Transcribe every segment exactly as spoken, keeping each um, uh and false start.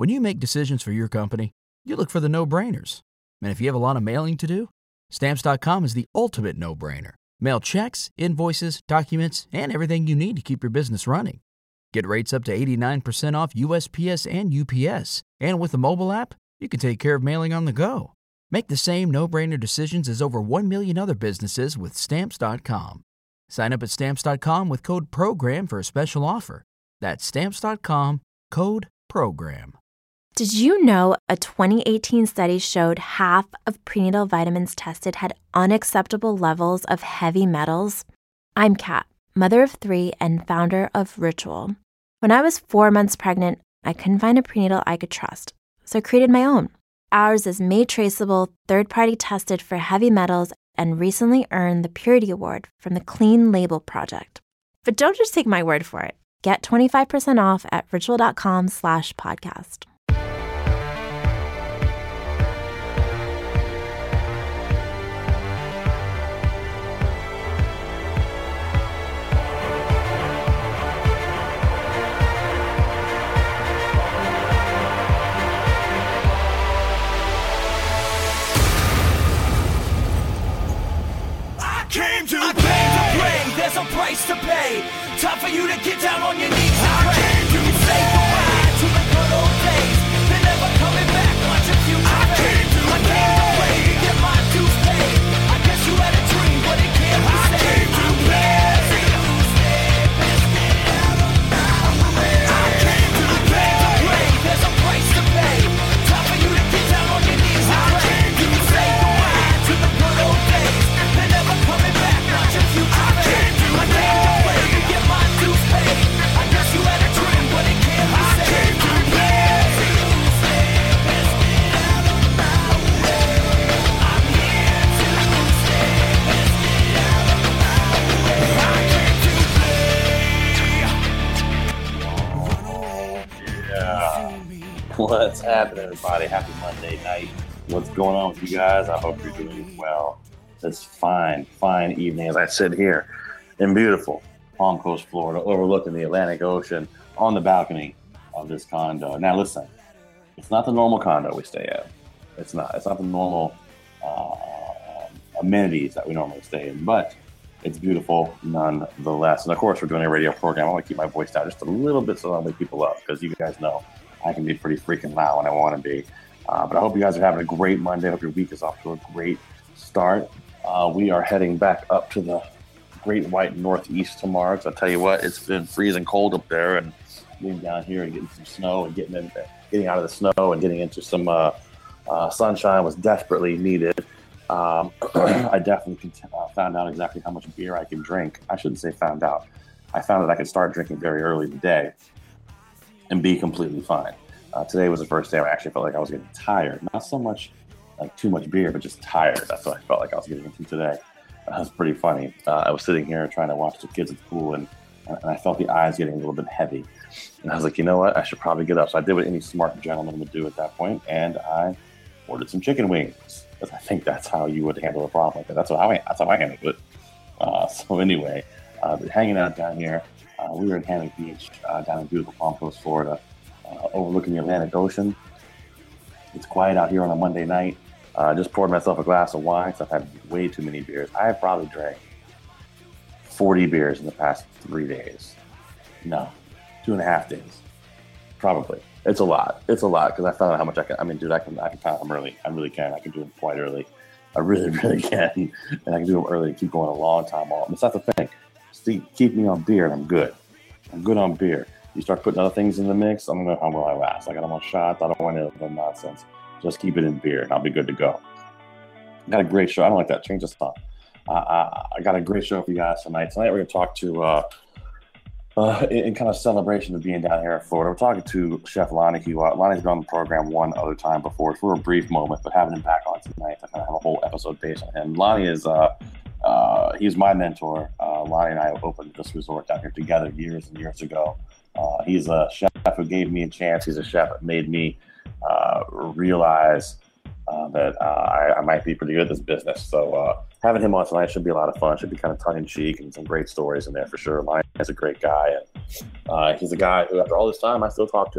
When you make decisions for your company, you look for the no-brainers. And if you have a lot of mailing to do, Stamps dot com is the ultimate no-brainer. Mail checks, invoices, documents, and everything you need to keep your business running. Get rates up to eighty-nine percent off U S P S and U P S. And with the mobile app, you can take care of mailing on the go. Make the same no-brainer decisions as over one million other businesses with Stamps dot com. Sign up at Stamps dot com with code PROGRAM for a special offer. That's Stamps dot com, code PROGRAM. Did you know a twenty eighteen study showed half of prenatal vitamins tested had unacceptable levels of heavy metals? I'm Kat, mother of three and founder of Ritual. When I was four months pregnant, I couldn't find a prenatal I could trust, so I created my own. Ours is made traceable, third-party tested for heavy metals, and recently earned the Purity Award from the Clean Label Project. But don't just take my word for it. Get twenty-five percent off at ritual.com slash podcast. Came to I came to play, there's a price to pay. Time for you to get down on your knees and pray. I came to say goodbye to the good old days. They're never coming back, watch your future I fade. Came to I came to play, to get my dues paid. I guess you had a dream, but it can't be saved. I came to play. I came to play, there's a price to pay. Time for you to get down on your knees and pray. You can say goodbye to the good old days. They're never coming back, watch your future fade. I came to play, to get my dues paid. I guess you had a dream, but it can't be saved. I came to play. I'm here to stay. Let's get out of my way. I came to play. Run away. Yeah. What's happening, everybody? Happy Monday night. What's going on with you guys? I hope you're doing well. It's fine, fine evening as I sit here in beautiful Palm Coast, Florida, overlooking the Atlantic Ocean on the balcony of this condo. Now, listen, it's not the normal condo we stay at. It's not. It's not the normal uh, amenities that we normally stay in, but it's beautiful nonetheless. And of course, we're doing a radio program. I want to keep my voice down just a little bit so I don't wake people up, because you guys know I can be pretty freaking loud when I want to be. Uh, but I hope you guys are having a great Monday. I hope your week is off to a great start. Uh, we are heading back up to the great white northeast tomorrow, because I tell you what, it's been freezing cold up there, and being down here and getting some snow and getting in, getting out of the snow and getting into some uh, uh, sunshine was desperately needed. Um, I definitely uh, found out exactly how much beer I can drink. I shouldn't say found out. I found that I could start drinking very early today and be completely fine. Uh, today was the first day where I actually felt like I was getting tired. Not so much like too much beer, but just tired. That's what I felt like I was getting into today. That was pretty funny. Uh, I was sitting here trying to watch the kids at the pool, and, and I felt the eyes getting a little bit heavy. And I was like, you know what? I should probably get up. So I did what any smart gentleman would do at that point, and I ordered some chicken wings, because I think that's how you would handle a problem like that. That's, what I, that's how I handled it. Uh, so anyway, uh, hanging out down here. Uh, we were in Hammock Beach uh, down in beautiful Palm Coast, Florida, uh, overlooking the Atlantic Ocean. It's quiet out here on a Monday night. I uh, just poured myself a glass of wine, because I've had way too many beers. I have probably drank forty beers in the past three days. No, two and a half days. Probably. It's a lot. It's a lot, because I found out how much I can. I mean, dude, I can I can pound them early. I really can. I can do them quite early. I really, really can. And I can do them early and keep going a long time off. But that's the thing. See, keep me on beer, and I'm good. I'm good on beer. You start putting other things in the mix, I don't know how will I last. Like, I don't want shots. I don't want any of the nonsense. Just keep it in beer, and I'll be good to go. I got a great show. I don't like that. Change the song. Uh, I, I got a great show for you guys tonight. Tonight we're going to talk to, uh, uh, in, in kind of celebration of being down here in Florida, we're talking to Chef Lonnie Hewitt. Lonnie's been on the program one other time before for a brief moment, but having him back on tonight, I kind of have a whole episode based on him. Lonnie is, uh, uh, he's my mentor. Uh, Lonnie and I opened this resort down here together years and years ago. Uh, he's a chef who gave me a chance. He's a chef that made me uh, realize uh, that uh, I, I might be pretty good at this business. So uh, having him on tonight should be a lot of fun. Should be kind of tongue-in-cheek and some great stories in there for sure. Lonnie is a great guy. And uh, he's a guy who, after all this time, I still talk to.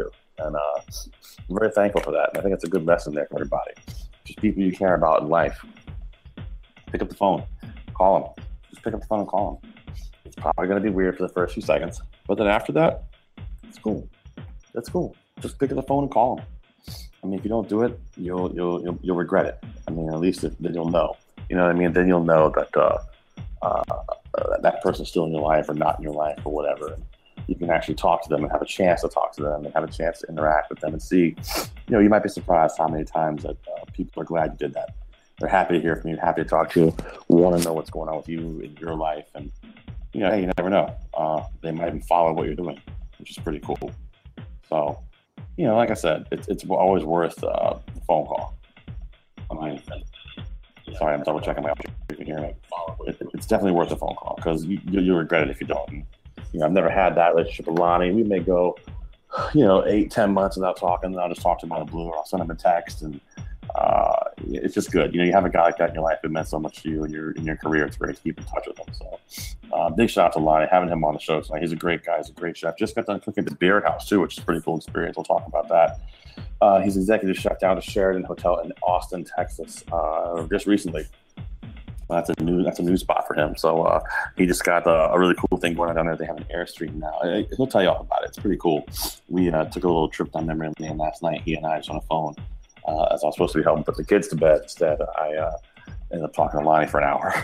And uh, I'm very thankful for that. And I think it's a good lesson there for everybody. Just people you care about in life. Pick up the phone, call them. Just pick up the phone and call them. It's probably going to be weird for the first few seconds, but then after that, it's cool. That's cool. Just pick up the phone and call them. I mean, if you don't do it, you'll you'll you'll, you'll regret it. I mean, at least if, then you'll know. You know what I mean? Then you'll know that uh, uh, that person's still in your life or not in your life or whatever. And you can actually talk to them and have a chance to talk to them and have a chance to interact with them and see. You know, you might be surprised how many times that uh, people are glad you did that. They're happy to hear from you, happy to talk to you, want to know what's going on with you in your life. And, you know, hey, you never know. Uh, they might even follow what you're doing, which is pretty cool. So, you know, like I said, it's it's always worth uh, the phone call. I mean, sorry, I'm double checking my option. You can hear me. It, it's definitely worth a phone call because you you regret it if you don't. And, you know, I've never had that relationship with Lonnie. We may go, you know, eight, ten months without talking, and I'll just talk to him out of the blue, or I'll send him a text, and uh, it's just good. You know, you have a guy like that in your life that meant so much to you in your in your career. It's great to keep in touch with him. So, uh, big shout out to Lonnie, having him on the show tonight. He's a great guy. He's a great chef. Just got done cooking at the Beard House too, which is a pretty cool experience. We'll talk about that. Uh, he's executive chef down at Sheraton Hotel in Austin, Texas, uh, just recently. That's a new that's a new spot for him. So uh, he just got a, a really cool thing going on down there. They have an Airstream now. I, he'll tell you all about it. It's pretty cool. We uh, took a little trip down memory lane last night. He and I just on the phone uh, as I was supposed to be helping put the kids to bed. Instead, I uh, ended up talking to Lonnie for an hour.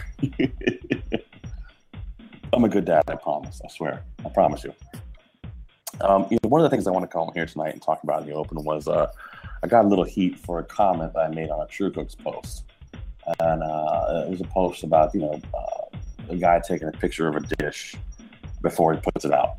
I'm a good dad, I promise. I swear. I promise you. Um, you know, one of the things I want to come here tonight and talk about in the open was uh, I got a little heat for a comment that I made on a True Cooks post. And uh, it was a post about, you know, uh, a guy taking a picture of a dish before he puts it out.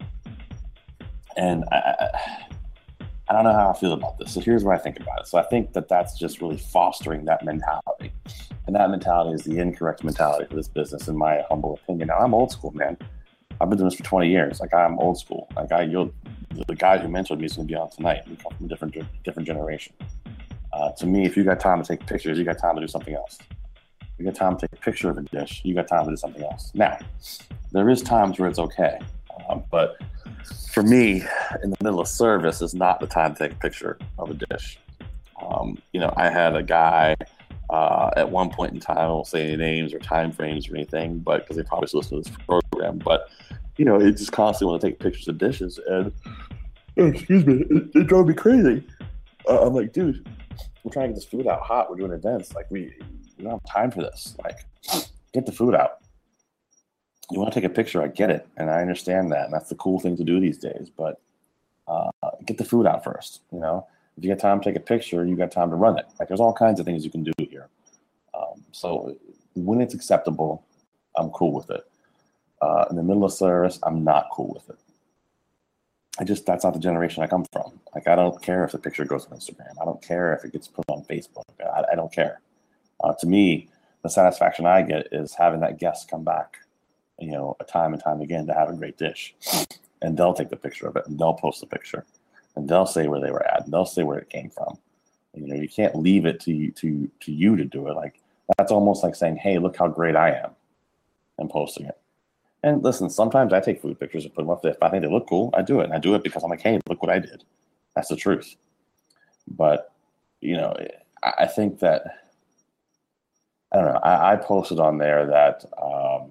And I, I don't know how I feel about this. So here's what I think about it. So I think that that's just really fostering that mentality. And that mentality is the incorrect mentality for this business, in my humble opinion. Now, I'm old school, man. I've been doing this for twenty years. Like, I'm old school. Like, I, you'll, the guy who mentored me is going to be on tonight. We come from a different, different generation. Uh, to me, if you got time to take pictures, you got time to do something else. You got time to take a picture of a dish, you got time to do something else. Now, there is times where it's okay, um, but for me, in the middle of service is not the time to take a picture of a dish. Um, you know, I had a guy uh, at one point in time, I won't say any names or time frames or anything, but because they probably listen to this program, but you know, it just constantly want to take pictures of dishes, and excuse me, it, it drove me crazy. Uh, I'm like, dude, we're trying to get this food out hot. We're doing events. Like, we, we don't have time for this. Like, get the food out. You want to take a picture, I get it. And I understand that. And that's the cool thing to do these days. But uh, get the food out first. You know, if you got time to take a picture, you got time to run it. Like, there's all kinds of things you can do here. Um, so when it's acceptable, I'm cool with it. Uh, in the middle of service, I'm not cool with it. I just, that's not the generation I come from. Like, I don't care if the picture goes on Instagram. I don't care if it gets put on Facebook. I, I don't care. Uh, to me, the satisfaction I get is having that guest come back, you know, time and time again to have a great dish. And they'll take the picture of it, and they'll post the picture, and they'll say where they were at, and they'll say where it came from. You know, you can't leave it to to to you to do it. Like, that's almost like saying, hey, look how great I am, and posting it. And listen, sometimes I take food pictures and put them up there. If I think they look cool, I do it. And I do it because I'm like, hey, look what I did. That's the truth. But, you know, I think that, I don't know, I, I posted on there that, um,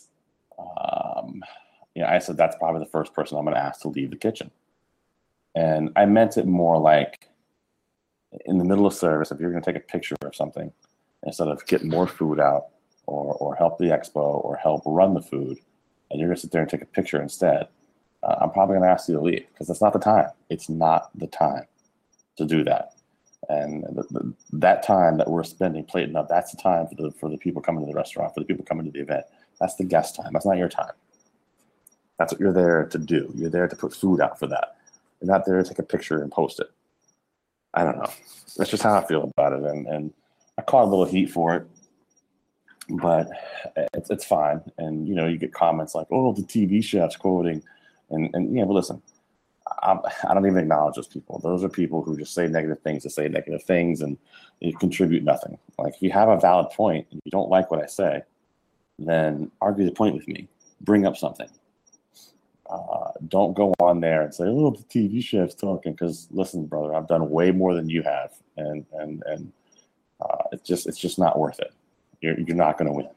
um, you know, I said that's probably the first person I'm going to ask to leave the kitchen. And I meant it more like, in the middle of service, if you're going to take a picture of something, instead of getting more food out or, or help the expo or help run the food, and you're going to sit there and take a picture instead, uh, I'm probably going to ask you to leave because that's not the time. It's not the time to do that. And the, the, that time that we're spending plating up, that's the time for the for the people coming to the restaurant, for the people coming to the event. That's the guest time. That's not your time. That's what you're there to do. You're there to put food out for that. You're not there to take a picture and post it. I don't know. That's just how I feel about it. And, and I caught a little heat for it. But it's it's fine, and you know, you get comments like, "Oh, the T V chef's quoting," and and yeah, but listen, I'm, I don't even acknowledge those people. Those are people who just say negative things to say negative things, and you contribute nothing. Like, if you have a valid point and you don't like what I say, then argue the point with me. Bring up something. Uh, don't go on there and say, "Oh, the T V chef's talking." Because listen, brother, I've done way more than you have, and and and uh, it's just it's just not worth it. You're you're not going to win.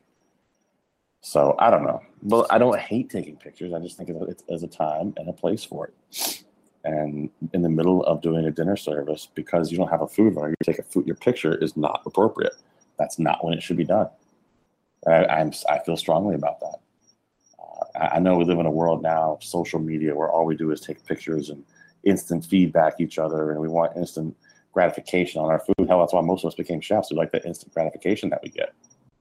So I don't know. Well, I don't hate taking pictures. I just think it's there's a time and a place for it. And in the middle of doing a dinner service, because you don't have a food runner, you take a food, your picture is not appropriate. That's not when it should be done. I, I'm, I feel strongly about that. Uh, I know we live in a world now of social media where all we do is take pictures and instant feedback each other, and we want instant gratification on our food. Hell, that's why most of us became chefs. We like the instant gratification that we get.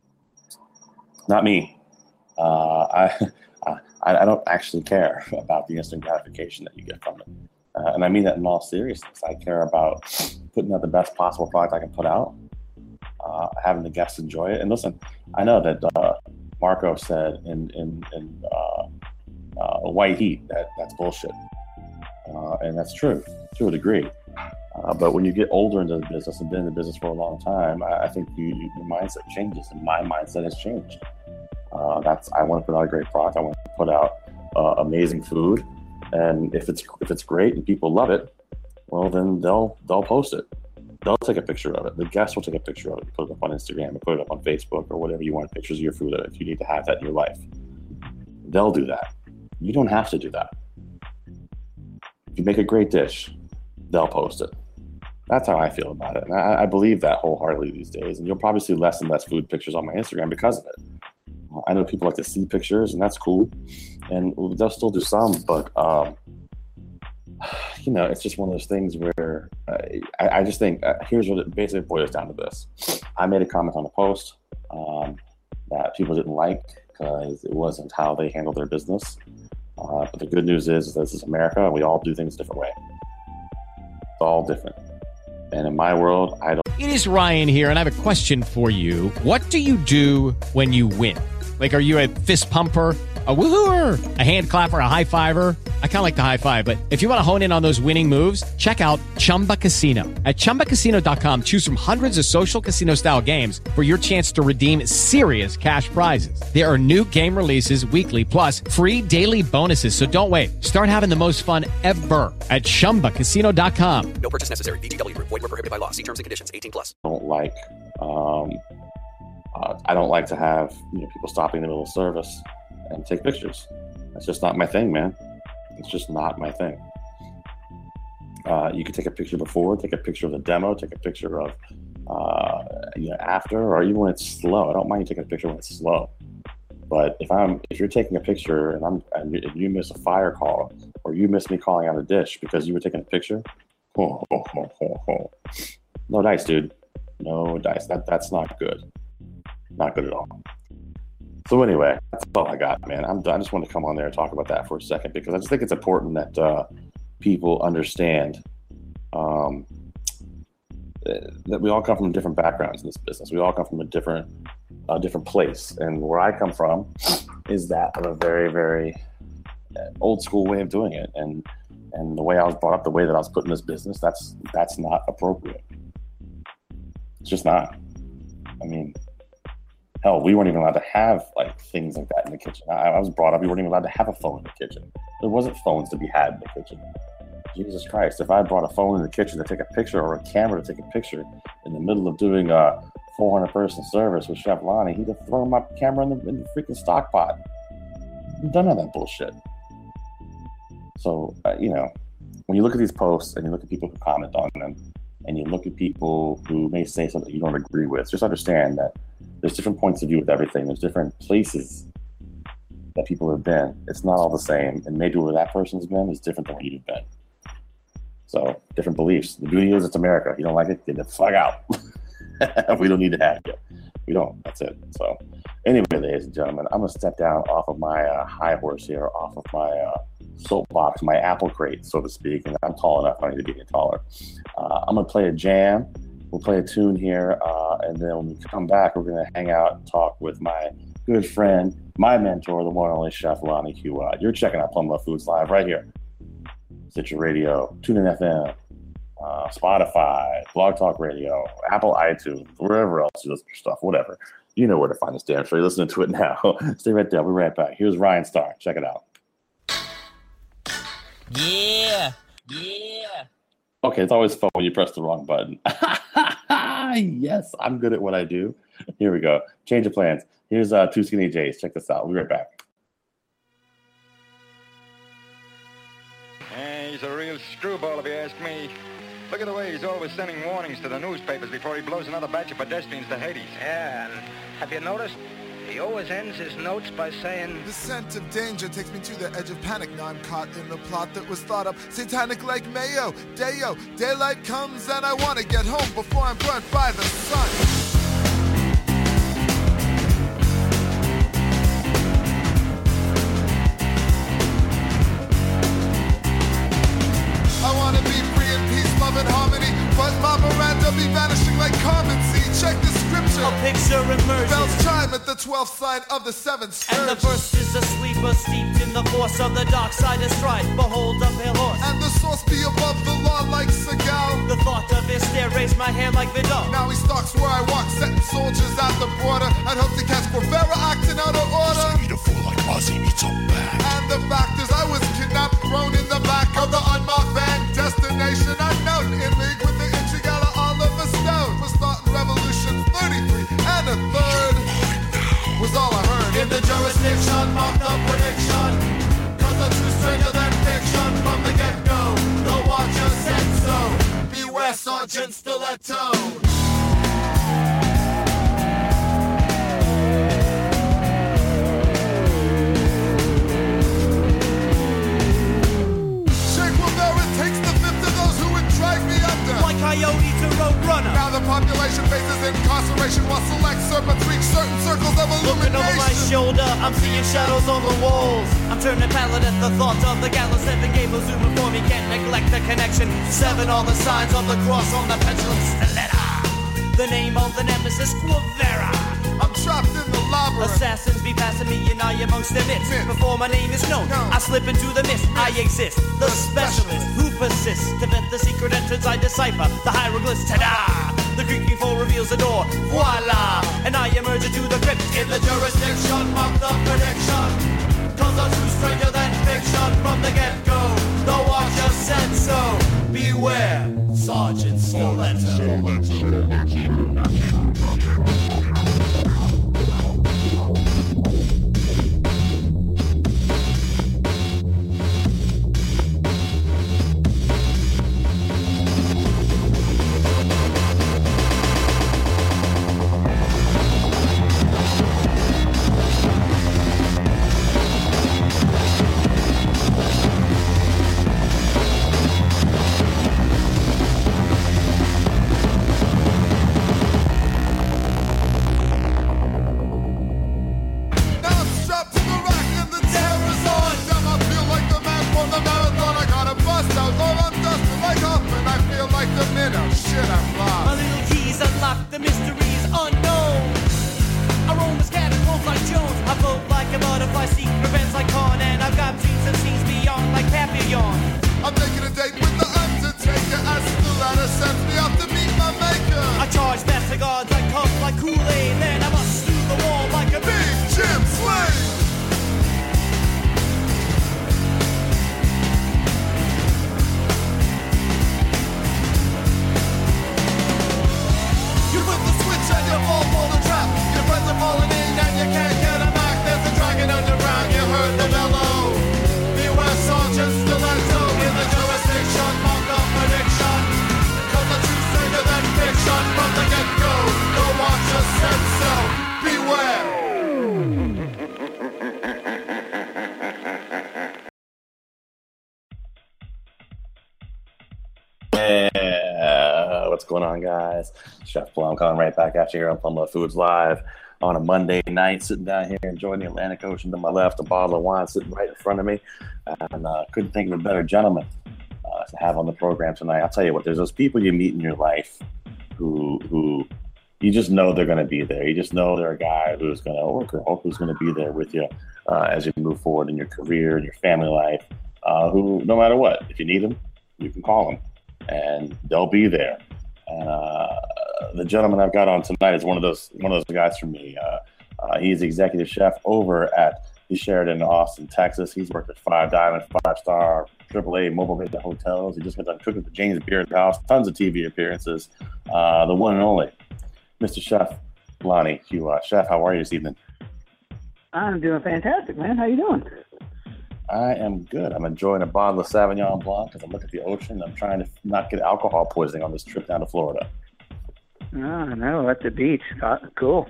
Not me. Uh, I, I I don't actually care about the instant gratification that you get from it. Uh, and I mean that in all seriousness. I care about putting out the best possible product I can put out, uh, having the guests enjoy it. And listen, I know that uh, Marco said in in, in uh, uh, White Heat that that's bullshit. Uh, and that's true to a degree. Uh, but when you get older into the business and been in the business for a long time, I, I think you, you, your mindset changes, and my mindset has changed. Uh, that's I want to put out a great product. I want to put out uh, amazing food, and if it's if it's great and people love it, well then they'll they'll post it. They'll take a picture of it. The guests will take a picture of it, put it up on Instagram, or put it up on Facebook, or whatever you want pictures of your food of. If you need to have that in your life, they'll do that. You don't have to do that. If you make a great dish, they'll post it. That's how I feel about it, and I, I believe that wholeheartedly these days. And you'll probably see less and less food pictures on my Instagram because of it. I know people like to see pictures, and that's cool, and they'll still do some, but um, you know, it's just one of those things where uh, I, I just think uh, here's what it basically boils down to this. I made a comment on a post um, that people didn't like because it wasn't how they handled their business. Uh, but the good news is this is America, and we all do things a different way. It's all different. And in my world, I don't. It is Ryan here, and I have a question for you. What do you do when you win? Like, are you a fist pumper, a woohooer, a hand clapper, a high fiver? I kind of like the high five, but if you want to hone in on those winning moves, check out Chumba Casino. At chumba casino dot com, choose from hundreds of social casino style games for your chance to redeem serious cash prizes. There are new game releases weekly, plus free daily bonuses. So don't wait. Start having the most fun ever at chumba casino dot com. No purchase necessary. V G W Group. Void where prohibited by law. See terms and conditions. eighteen plus. I don't like, um, uh, I don't like to have you know people stopping in the middle of service and take pictures. That's just not my thing, man. It's just not my thing. Uh, you can take a picture before, take a picture of the demo, take a picture of uh, you know after, or even when it's slow. I don't mind you taking a picture when it's slow. But if I'm if you're taking a picture and I'm and you miss a fire call, or you miss me calling out a dish because you were taking a picture, oh, oh, oh, oh, oh. no dice, dude. No dice. That that's not good. Not good at all. So anyway, that's all I got, man. I'm done. I just want to come on there and talk about that for a second because I just think it's important that uh, people understand um, that we all come from different backgrounds in this business. We all come from a different, uh, different place, and where I come from is that of a very, very old school way of doing it, and and the way I was brought up, the way that I was put in this business, that's that's not appropriate. It's just not. I mean. Hell, we weren't even allowed to have like things like that in the kitchen. I, I was brought up, we weren't even allowed to have a phone in the kitchen. There wasn't phones to be had in the kitchen. Jesus Christ, if I brought a phone in the kitchen to take a picture or a camera to take a picture in the middle of doing a four hundred person service with Chef Lonnie, he'd have thrown my camera in the, in the freaking stock pot. I'm done with that bullshit. So, uh, you know, when you look at these posts and you look at people who comment on them, and you look at people who may say something you don't agree with, just understand that there's different points of view with everything. There's different places that people have been. It's not all the same. And maybe where that person's been is different than where you've been. So, different beliefs. The beauty is it's America. You don't like it, get the fuck out. We don't need to have you. We don't. That's it. So, anyway, ladies and gentlemen, I'm going to step down off of my uh, high horse here, off of my uh, soapbox, my apple crate, so to speak. And I'm tall enough. I need to get any taller. Uh, I'm going to play a jam. We'll play a tune here, uh, and then when we come back, we're going to hang out and talk with my good friend, my mentor, the one and only Chef Lonnie Huard. You're checking out Plum Love Foods Live right here. Stitcher Radio, TuneIn F M, uh, Spotify, Blog Talk Radio, Apple iTunes, wherever else you listen to stuff, whatever. You know where to find this damn show. You're listening to it now. Stay right there. We'll be right back. Here's Ryan Starr. Check it out. Yeah, yeah. Okay, it's always fun when you press the wrong button. Yes, I'm good at what I do. Here we go. Change of plans. Here's uh, Two Skinny Jays. Check this out. We'll be right back. Eh, he's a real screwball, if you ask me. Look at the way he's always sending warnings to the newspapers before he blows another batch of pedestrians to Hades. Yeah, and have you noticed? He always ends his notes by saying, "The scent of danger takes me to the edge of panic. Now I'm caught in the plot that was thought up. Satanic like Mayo, Deo. Daylight comes and I want to get home before I'm burnt by the sun." I want to be free in peace, love and harmony, but my Miranda be vanishing like Carmen. See, check the scripture. A picture emerges. Bells chime at the twelfth sign of the seventh scourge. And the verse is a sleeper steeped in the force of the dark side of strife. Behold a pale horse. And the source be above the law like Seagal. The thought of his stare raised my hair like Vidal. Now he stalks where I walk, setting soldiers at the border. I'd hope to catch Guevara acting out of order. Meet a fool like Ozzy meets a bat. And the fact is I was kidnapped, thrown in the back of the unmarked van. Destination unknown, in league with the Intrigala Oliver Stone. Was starting revolution thirty-three and a third was all I heard. In the jurisdiction, mark the prediction. Cause the truth stranger than fiction. From the get-go, the watcher said so. Beware Sergeant Stiletto. Like Coyote to Roadrunner. Now the population faces incarceration while select serpents reach certain circles of illumination. Looking over my shoulder, I'm seeing shadows on the walls. I'm turning pallid at the thought of the gallows. Seven gables zooming for me, can't neglect the connection. Seven all the signs of the cross on the petulant stiletto. The name of the nemesis, Guevara. I'm trapped in the labyrinth. Assassins be passing me and I amongst their midst. Before my name is known, no. I slip into the mist. I exist, the specialist who persists to vet the secret entrance. I decipher the hieroglyphs. Ta-da! The creaking fold reveals the door. Voila! And I emerge into the crypt. In the jurisdiction, mark the prediction. Cause the truth stranger than fiction. From the get-go, the watcher said so. Beware, Sergeant Stiletto. Yeah, what's going on, guys? Chef Plum coming right back at you here on Plum Love Foods Live on a Monday night, sitting down here enjoying the Atlantic Ocean to my left, a bottle of wine sitting right in front of me, and uh, couldn't think of a better gentleman uh, to have on the program tonight. I'll tell you what, there's those people you meet in your life who who you just know they're going to be there. You just know they're a guy who's going to, or a girl who's going to be there with you uh, as you move forward in your career and your family life, uh, who, no matter what, if you need them, you can call them. And they'll be there. And uh, the gentleman I've got on tonight is one of those one of those guys for me. Uh, uh, he's executive chef over at the Sheraton in Austin, Texas. He's worked at Five Diamond, Five Star, triple A mobile hit hotels. He just got done cooking at the James Beard House. Tons of T V appearances. Uh, the one and only Mister Chef Lonnie Hugh. Chef, how are you this evening? I'm doing fantastic, man. How you doing? I am good. I'm enjoying a bottle of Sauvignon Blanc as I look at the ocean. I'm trying to not get alcohol poisoning on this trip down to Florida. Oh, no, at the beach. Cool.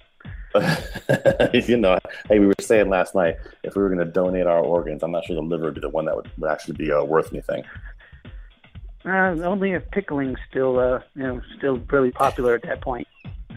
You know, hey, we were saying last night, if we were going to donate our organs, I'm not sure the liver would be the one that would, would actually be uh, worth anything. Uh, only if pickling's still, uh, you know, still really popular at that point.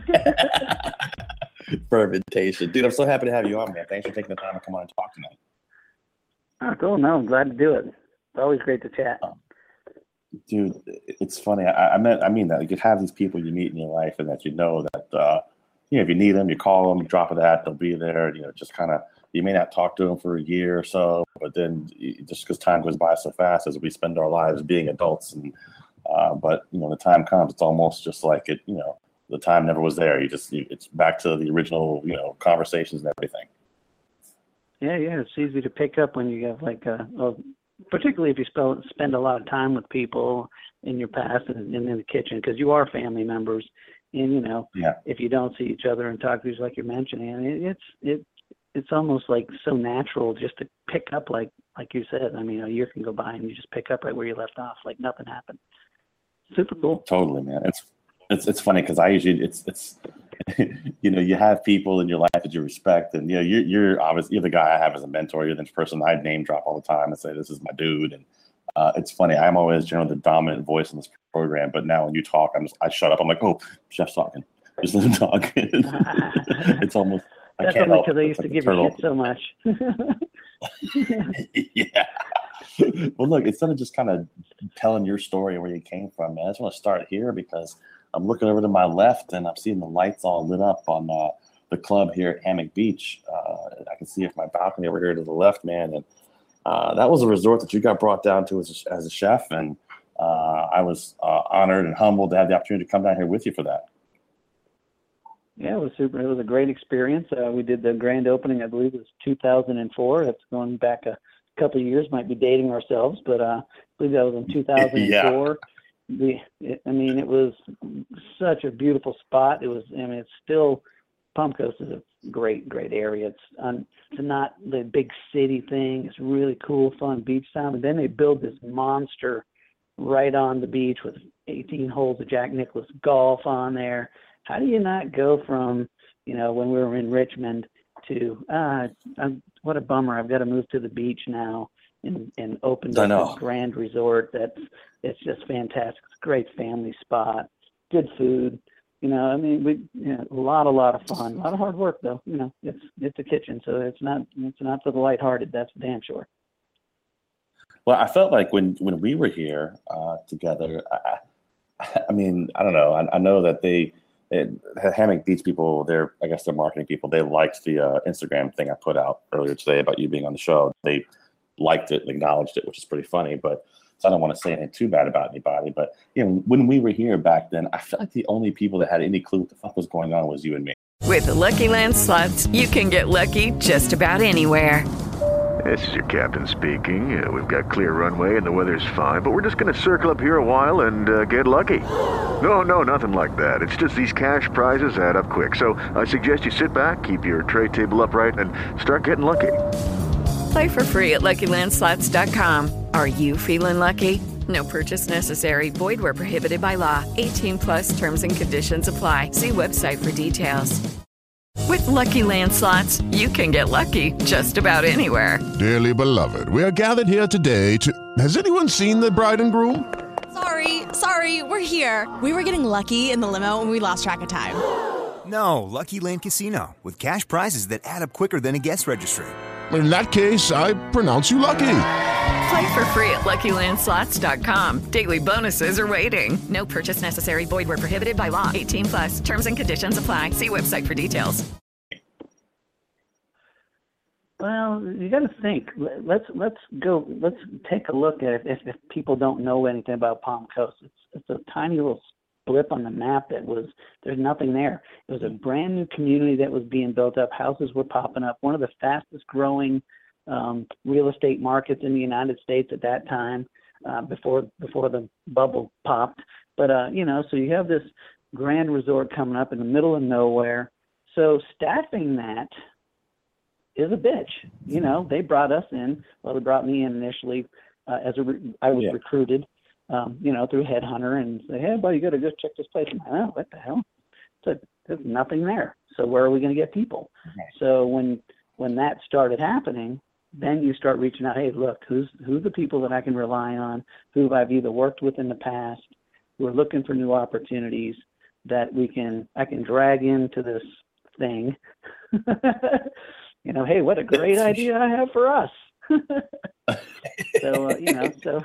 Fermentation. Dude, I'm so happy to have you on, man. Thanks for taking the time to come on and talk tonight. Oh, cool. No, I'm glad to do it. It's always great to chat. Um, dude, it's funny. I, I meant, I mean that. You have these people you meet in your life and that you know that, uh, you know, if you need them, you call them, you drop a hat, they'll be there. You know, just kind of, you may not talk to them for a year or so, but then you, just because time goes by so fast as we spend our lives being adults. And, uh, but, you know, the time comes, it's almost just like it, you know, the time never was there. You just, you, it's back to the original, you know, conversations and everything. Yeah, yeah, it's easy to pick up when you have like a, a particularly if you spend spend a lot of time with people in your past and, and in the kitchen, because you are family members, and you know, yeah. if you don't see each other and talk to each like you're mentioning, it, it's it it's almost like so natural just to pick up like like you said. I mean, a year can go by and you just pick up right where you left off, like nothing happened. Super cool. Totally, man. It's it's it's funny because I usually it's it's. You know, you have people in your life that you respect, and you know, you're you're obviously you're the guy I have as a mentor. You're the person I name drop all the time and say, "This is my dude." And uh, it's funny. I'm always generally the dominant voice in this program, but now when you talk, I'm just, I shut up. I'm like, "Oh, Chef's talking. Just let him talk." It's almost I That's can't only help because I it. used It's to like give a you turtle. shit so much. Yeah. Well, look, instead of just kind of telling your story and where you came from, man, I just want to start here because I'm looking over to my left and I'm seeing the lights all lit up on uh, the club here at Hammock Beach. Uh, I can see it from my balcony over here to the left, man. And uh, that was a resort that you got brought down to as a, as a chef. And uh, I was uh, honored and humbled to have the opportunity to come down here with you for that. Yeah, it was super. It was a great experience. Uh, we did the grand opening, I believe it was two thousand four. That's going back a couple of years, might be dating ourselves, but uh, I believe that was in two thousand four. Yeah. We, it, I mean, it was such a beautiful spot. It was, I mean, it's still, Palm Coast is a great, great area. It's, um, it's not the big city thing. It's really cool, fun beach time. And then they build this monster right on the beach with eighteen holes of Jack Nicklaus golf on there. How do you not go from, you know, when we were in Richmond to, ah, I'm, what a bummer, I've got to move to the beach now, and, and open up this grand resort that's, it's just fantastic. It's a great family spot, good food. You know, I mean, we you know, a lot, a lot of fun, a lot of hard work though. You know, it's it's a kitchen, so it's not it's not for the lighthearted. That's for damn sure. Well, I felt like when when we were here uh, together, I, I mean, I don't know. I, I know that they, it, Hammock Beach people, they're I guess they're marketing people. They liked the uh, Instagram thing I put out earlier today about you being on the show. They liked it, and acknowledged it, which is pretty funny, but. So I don't want to say anything too bad about anybody, but you know, when we were here back then, I felt like the only people that had any clue what the fuck was going on was you and me. With the Lucky Land Slots, you can get lucky just about anywhere. This is your captain speaking. Uh, we've got clear runway and the weather's fine, but we're just going to circle up here a while and uh, get lucky. No, no, nothing like that. It's just these cash prizes add up quick. So I suggest you sit back, keep your tray table upright, and start getting lucky. Play for free at Lucky Land Slots dot com. Are you feeling lucky? No purchase necessary. Void where prohibited by law. eighteen plus terms and conditions apply. See website for details. With Lucky Land Slots, you can get lucky just about anywhere. Dearly beloved, we are gathered here today to... Has anyone seen the bride and groom? Sorry, sorry, we're here. We were getting lucky in the limo and we lost track of time. No, Lucky Land Casino, with cash prizes that add up quicker than a guest registry. In that case, I pronounce you lucky. Play for free at Lucky Land Slots dot com. Daily bonuses are waiting. No purchase necessary. Void where prohibited by law. eighteen plus. Terms and conditions apply. See website for details. Well, you got to think. Let's let's go. Let's take a look at it. If, if people don't know anything about Palm Coast, it's it's a tiny little blip on the map that was. There's nothing there. It was a brand new community that was being built up. Houses were popping up. One of the fastest growing um, real estate markets in the United States at that time, uh, before before the bubble popped. But, uh, you know, so you have this grand resort coming up in the middle of nowhere. So staffing that is a bitch. You know, they brought us in. Well, they brought me in initially uh, as a re- I was yeah. recruited, um, you know, through Headhunter and say, hey, buddy, you got to go check this place. I'm like, oh, what the hell? So there's nothing there. So where are we going to get people? Okay. So when when that started happening, then you start reaching out. Hey, look, who's who's the people that I can rely on, who I've either worked with in the past, who are looking for new opportunities that we can I can drag into this thing. You know, hey, what a great idea I have for us. So uh, you know, so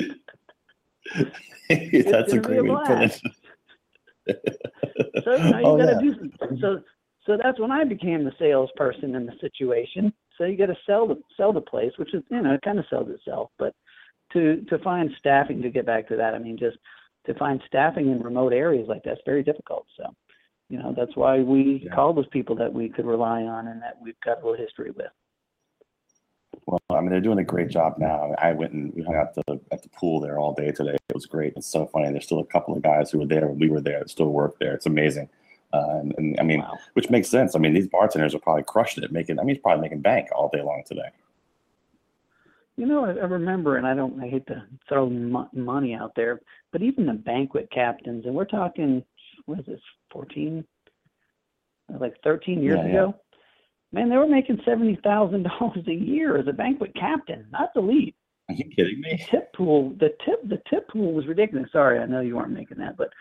that's a great way to put it. So you know, you oh, got to yeah. do some, so. So that's when I became the salesperson in the situation. So you got to sell the sell the place, which is, you know, it kind of sells itself. But to to find staffing, to get back to that, I mean, just to find staffing in remote areas like that's very difficult. So, you know, that's why we yeah. call those people that we could rely on and that we've got a little history with. Well, I mean, they're doing a great job now. I went and we hung out the, at the pool there all day today. It was great. It's so funny. There's still a couple of guys who were there when we were there that still work there. It's amazing. Uh, and, and I mean, wow. which makes sense. I mean, these bartenders are probably crushing it, making. I mean, he's probably making bank all day long today. You know, I, I remember, and I don't. I hate to throw mo- money out there, but even the banquet captains, and we're talking, what is this, fourteen, like thirteen years yeah, ago. Yeah. Man, they were making seventy thousand dollars a year as a banquet captain, not the lead. Are you kidding me? The tip pool, the tip, the tip pool was ridiculous. Sorry, I know you weren't making that, but.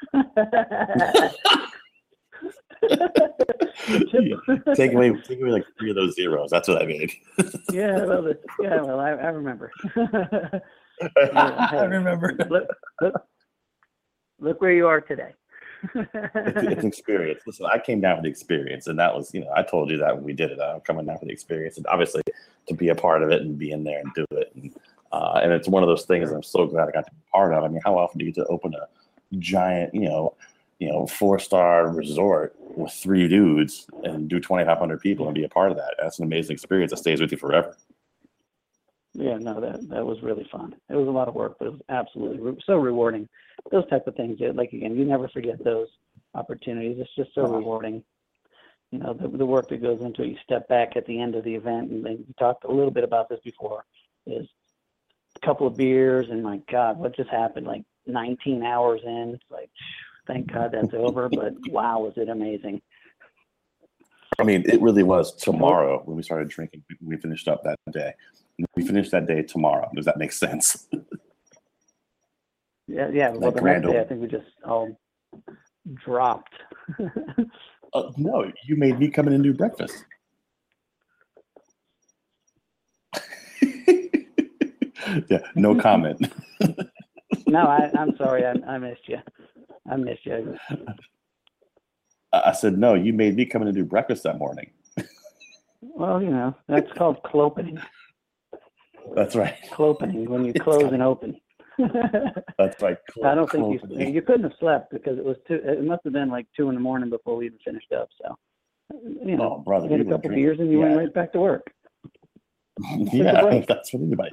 yeah. Take away, take away like three of those zeros. That's what I made. yeah, well, the, yeah, well, I, I remember. yeah, I remember. Look, look, look where you are today. it's, it's experience. Listen, I came down for the experience, and that was, you know, I told you that when we did it. I'm coming down for the experience, and obviously to be a part of it and be in there and do it, and uh, and it's one of those things I'm so glad I got to be part of. I mean, how often do you get to open a giant, you know, you know, four-star resort with three dudes and do twenty-five hundred people and be a part of that? That's an amazing experience that stays with you forever. Yeah, no, that that was really fun. It was a lot of work, but it was absolutely re- so rewarding. Those type of things, like, again, you never forget those opportunities. It's just so rewarding. You know, the, the work that goes into it. You step back at the end of the event, and then you talked a little bit about this before, is a couple of beers, and my God, what just happened? Like nineteen hours in, it's like, thank God that's over, but wow, was it amazing. I mean, it really was tomorrow when we started drinking. We finished up that day. We finished that day tomorrow. Does that make sense? yeah, yeah. Well, like the next day, I think we just all dropped. uh, no, you made me come in and do breakfast. yeah, no comment. no, I, I'm sorry. I, I missed you. I missed you. I said, no, you made me come in and do breakfast that morning. Well, you know, that's called clopening. That's right. Clopening, when you close and open. That's right. Clo- I don't think you you couldn't have slept because it was two. It must have been like two in the morning before we even finished up. So, you know, oh, brother, you had a couple of beers and you yeah. went right back to work. yeah, that's what anybody.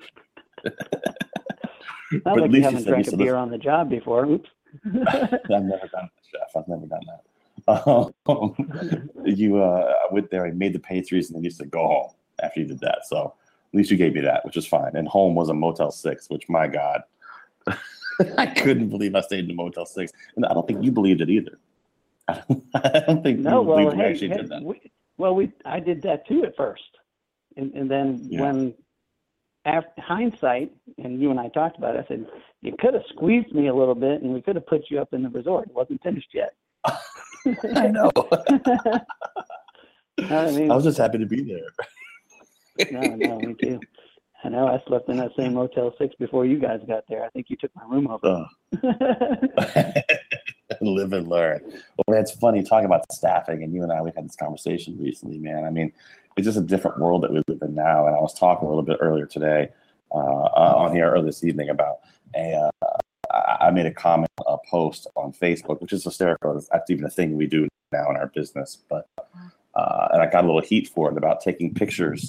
Not but like you haven't drank a beer on the job before. Oops. I've never done that, Chef. I've never done that. Um, you, uh, I went there and made the pastries, and then you said go home after you did that. So at least you gave me that, which is fine. And home was a Motel six, which, my God, I couldn't believe I stayed in the Motel six, and I don't think you believed it either. I don't, I don't think no, you well, believed hey, we actually hey, did that. We, well, we I did that too at first, and, and then yeah. when. After hindsight, and you and I talked about it, I said, you could have squeezed me a little bit and we could have put you up in the resort. It wasn't finished yet. I know. I mean, I was just happy to be there. no, no, me too. I know. I slept in that same Motel six before you guys got there. I think you took my room over. Oh. Live and learn. Well, man, it's funny talking about staffing, and you and I, we had this conversation recently, man. I mean, it's just a different world that we live in now. And I was talking a little bit earlier today uh, uh, on here earlier this evening about a, uh, I made a comment, a post on Facebook, which is hysterical. That's even a thing we do now in our business. But uh, and I got a little heat for it about taking pictures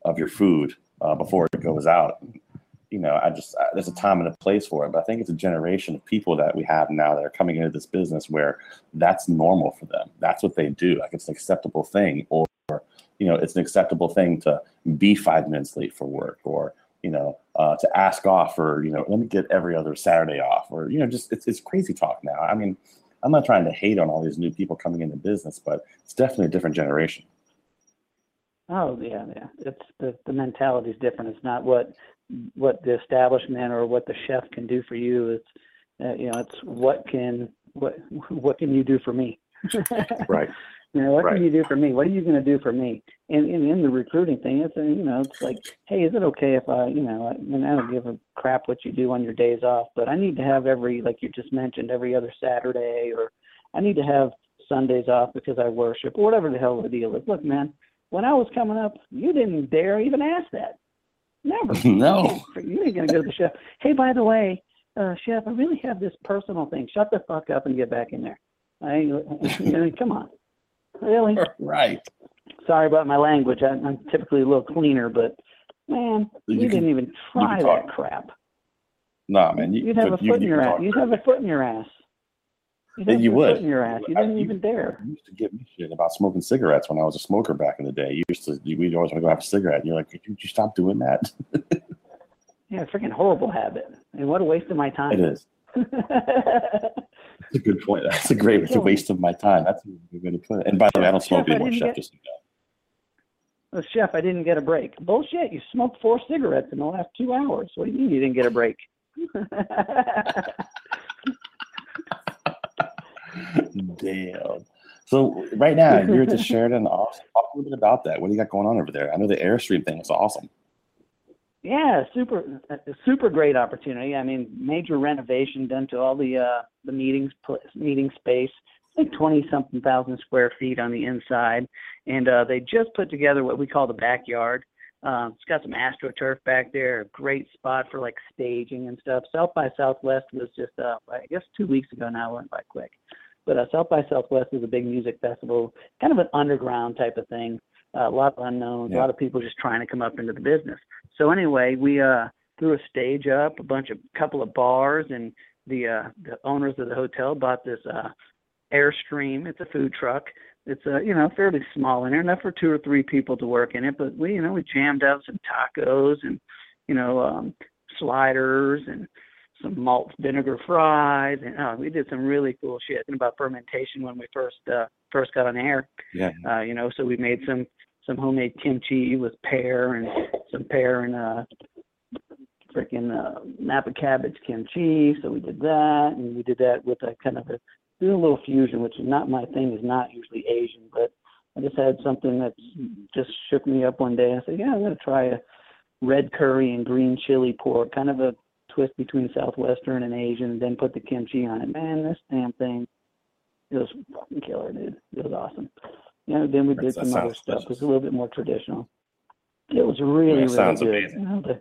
of your food uh, before it goes out. You know, I just I, there's a time and a place for it, but I think it's a generation of people that we have now that are coming into this business where that's normal for them. That's what they do. Like it's an acceptable thing, or you know, it's an acceptable thing to be five minutes late for work, or you know, uh, to ask off, or you know, let me get every other Saturday off, or you know, just it's it's crazy talk now. I mean, I'm not trying to hate on all these new people coming into business, but it's definitely a different generation. Oh yeah, yeah. It's the the mentality is different. It's not what what the establishment or what the chef can do for you. It's uh, you know, it's what can what what can you do for me? Right. You know, what right. can you do for me? What are you going to do for me? And, and in the recruiting thing, it's a, you know, it's like, hey, is it okay if I, you know, I, and I don't give a crap what you do on your days off, but I need to have every, like you just mentioned, every other Saturday, or I need to have Sundays off because I worship, or whatever the hell the deal is. Look, man, when I was coming up, you didn't dare even ask that. Never. No. You ain't going to go to the chef. Hey, by the way, uh, chef, I really have this personal thing. Shut the fuck up and get back in there. I, you know, come on. Really? Right. Sorry about my language. I, I'm typically a little cleaner, but man, you, you didn't can, even try that crap. No, nah, man. You, You'd have a you, foot you, in your you ass. You'd have a foot in your ass. You'd have you a would. foot in your ass. You didn't I, even you, dare. You used to give me shit about smoking cigarettes when I was a smoker back in the day. You used to, you, we'd always want to go have a cigarette. And you're like, could you, you stop doing that? Yeah, freaking horrible habit. And what a waste of my time. It is. That's a good point. That's a great it's a waste of my time. That's a good way to put it. And by the way, I don't smoke chef, anymore, chef. Get, just so you know. Well, chef, I didn't get a break. Bullshit. You smoked four cigarettes in the last two hours. What do you mean you didn't get a break? Damn. So right now, you're at the Sheraton Austin. Talk a little bit about that. What do you got going on over there? I know the Airstream thing is awesome. Yeah, super, super great opportunity. I mean, major renovation done to all the uh, the meetings meeting space, like twenty something thousand square feet on the inside, and uh, they just put together what we call the backyard. Um, it's got some AstroTurf back there, a great spot for like staging and stuff. South by Southwest was just, uh, I guess, two weeks ago now. It went by quick, but uh, South by Southwest is a big music festival, kind of an underground type of thing. Uh, a lot of unknowns, yeah. A lot of people just trying to come up into the business. So anyway, we uh, threw a stage up, a bunch of couple of bars, and the uh, the owners of the hotel bought this uh, Airstream. It's a food truck. It's a, you know, fairly small in there, enough for two or three people to work in it. But we, you know, we jammed out some tacos and, you know, um, sliders and some malt vinegar fries, and uh, we did some really cool shit. And about fermentation when we first uh, first got on air. Yeah. Uh, you know, so we made some. some homemade kimchi with pear and some pear and uh, freaking uh, Napa cabbage kimchi. So we did that, and we did that with a kind of a, do a little fusion, which is not my thing, is not usually Asian, but I just had something that just shook me up one day. I said, yeah, I'm going to try a red curry and green chili pork, kind of a twist between Southwestern and Asian, and then put the kimchi on it. Man, this damn thing, it was fucking killer, dude. It was awesome. You know, then we did some other stuff. It was a little bit more traditional. It was really, yeah, really sounds good. Amazing. You know, the,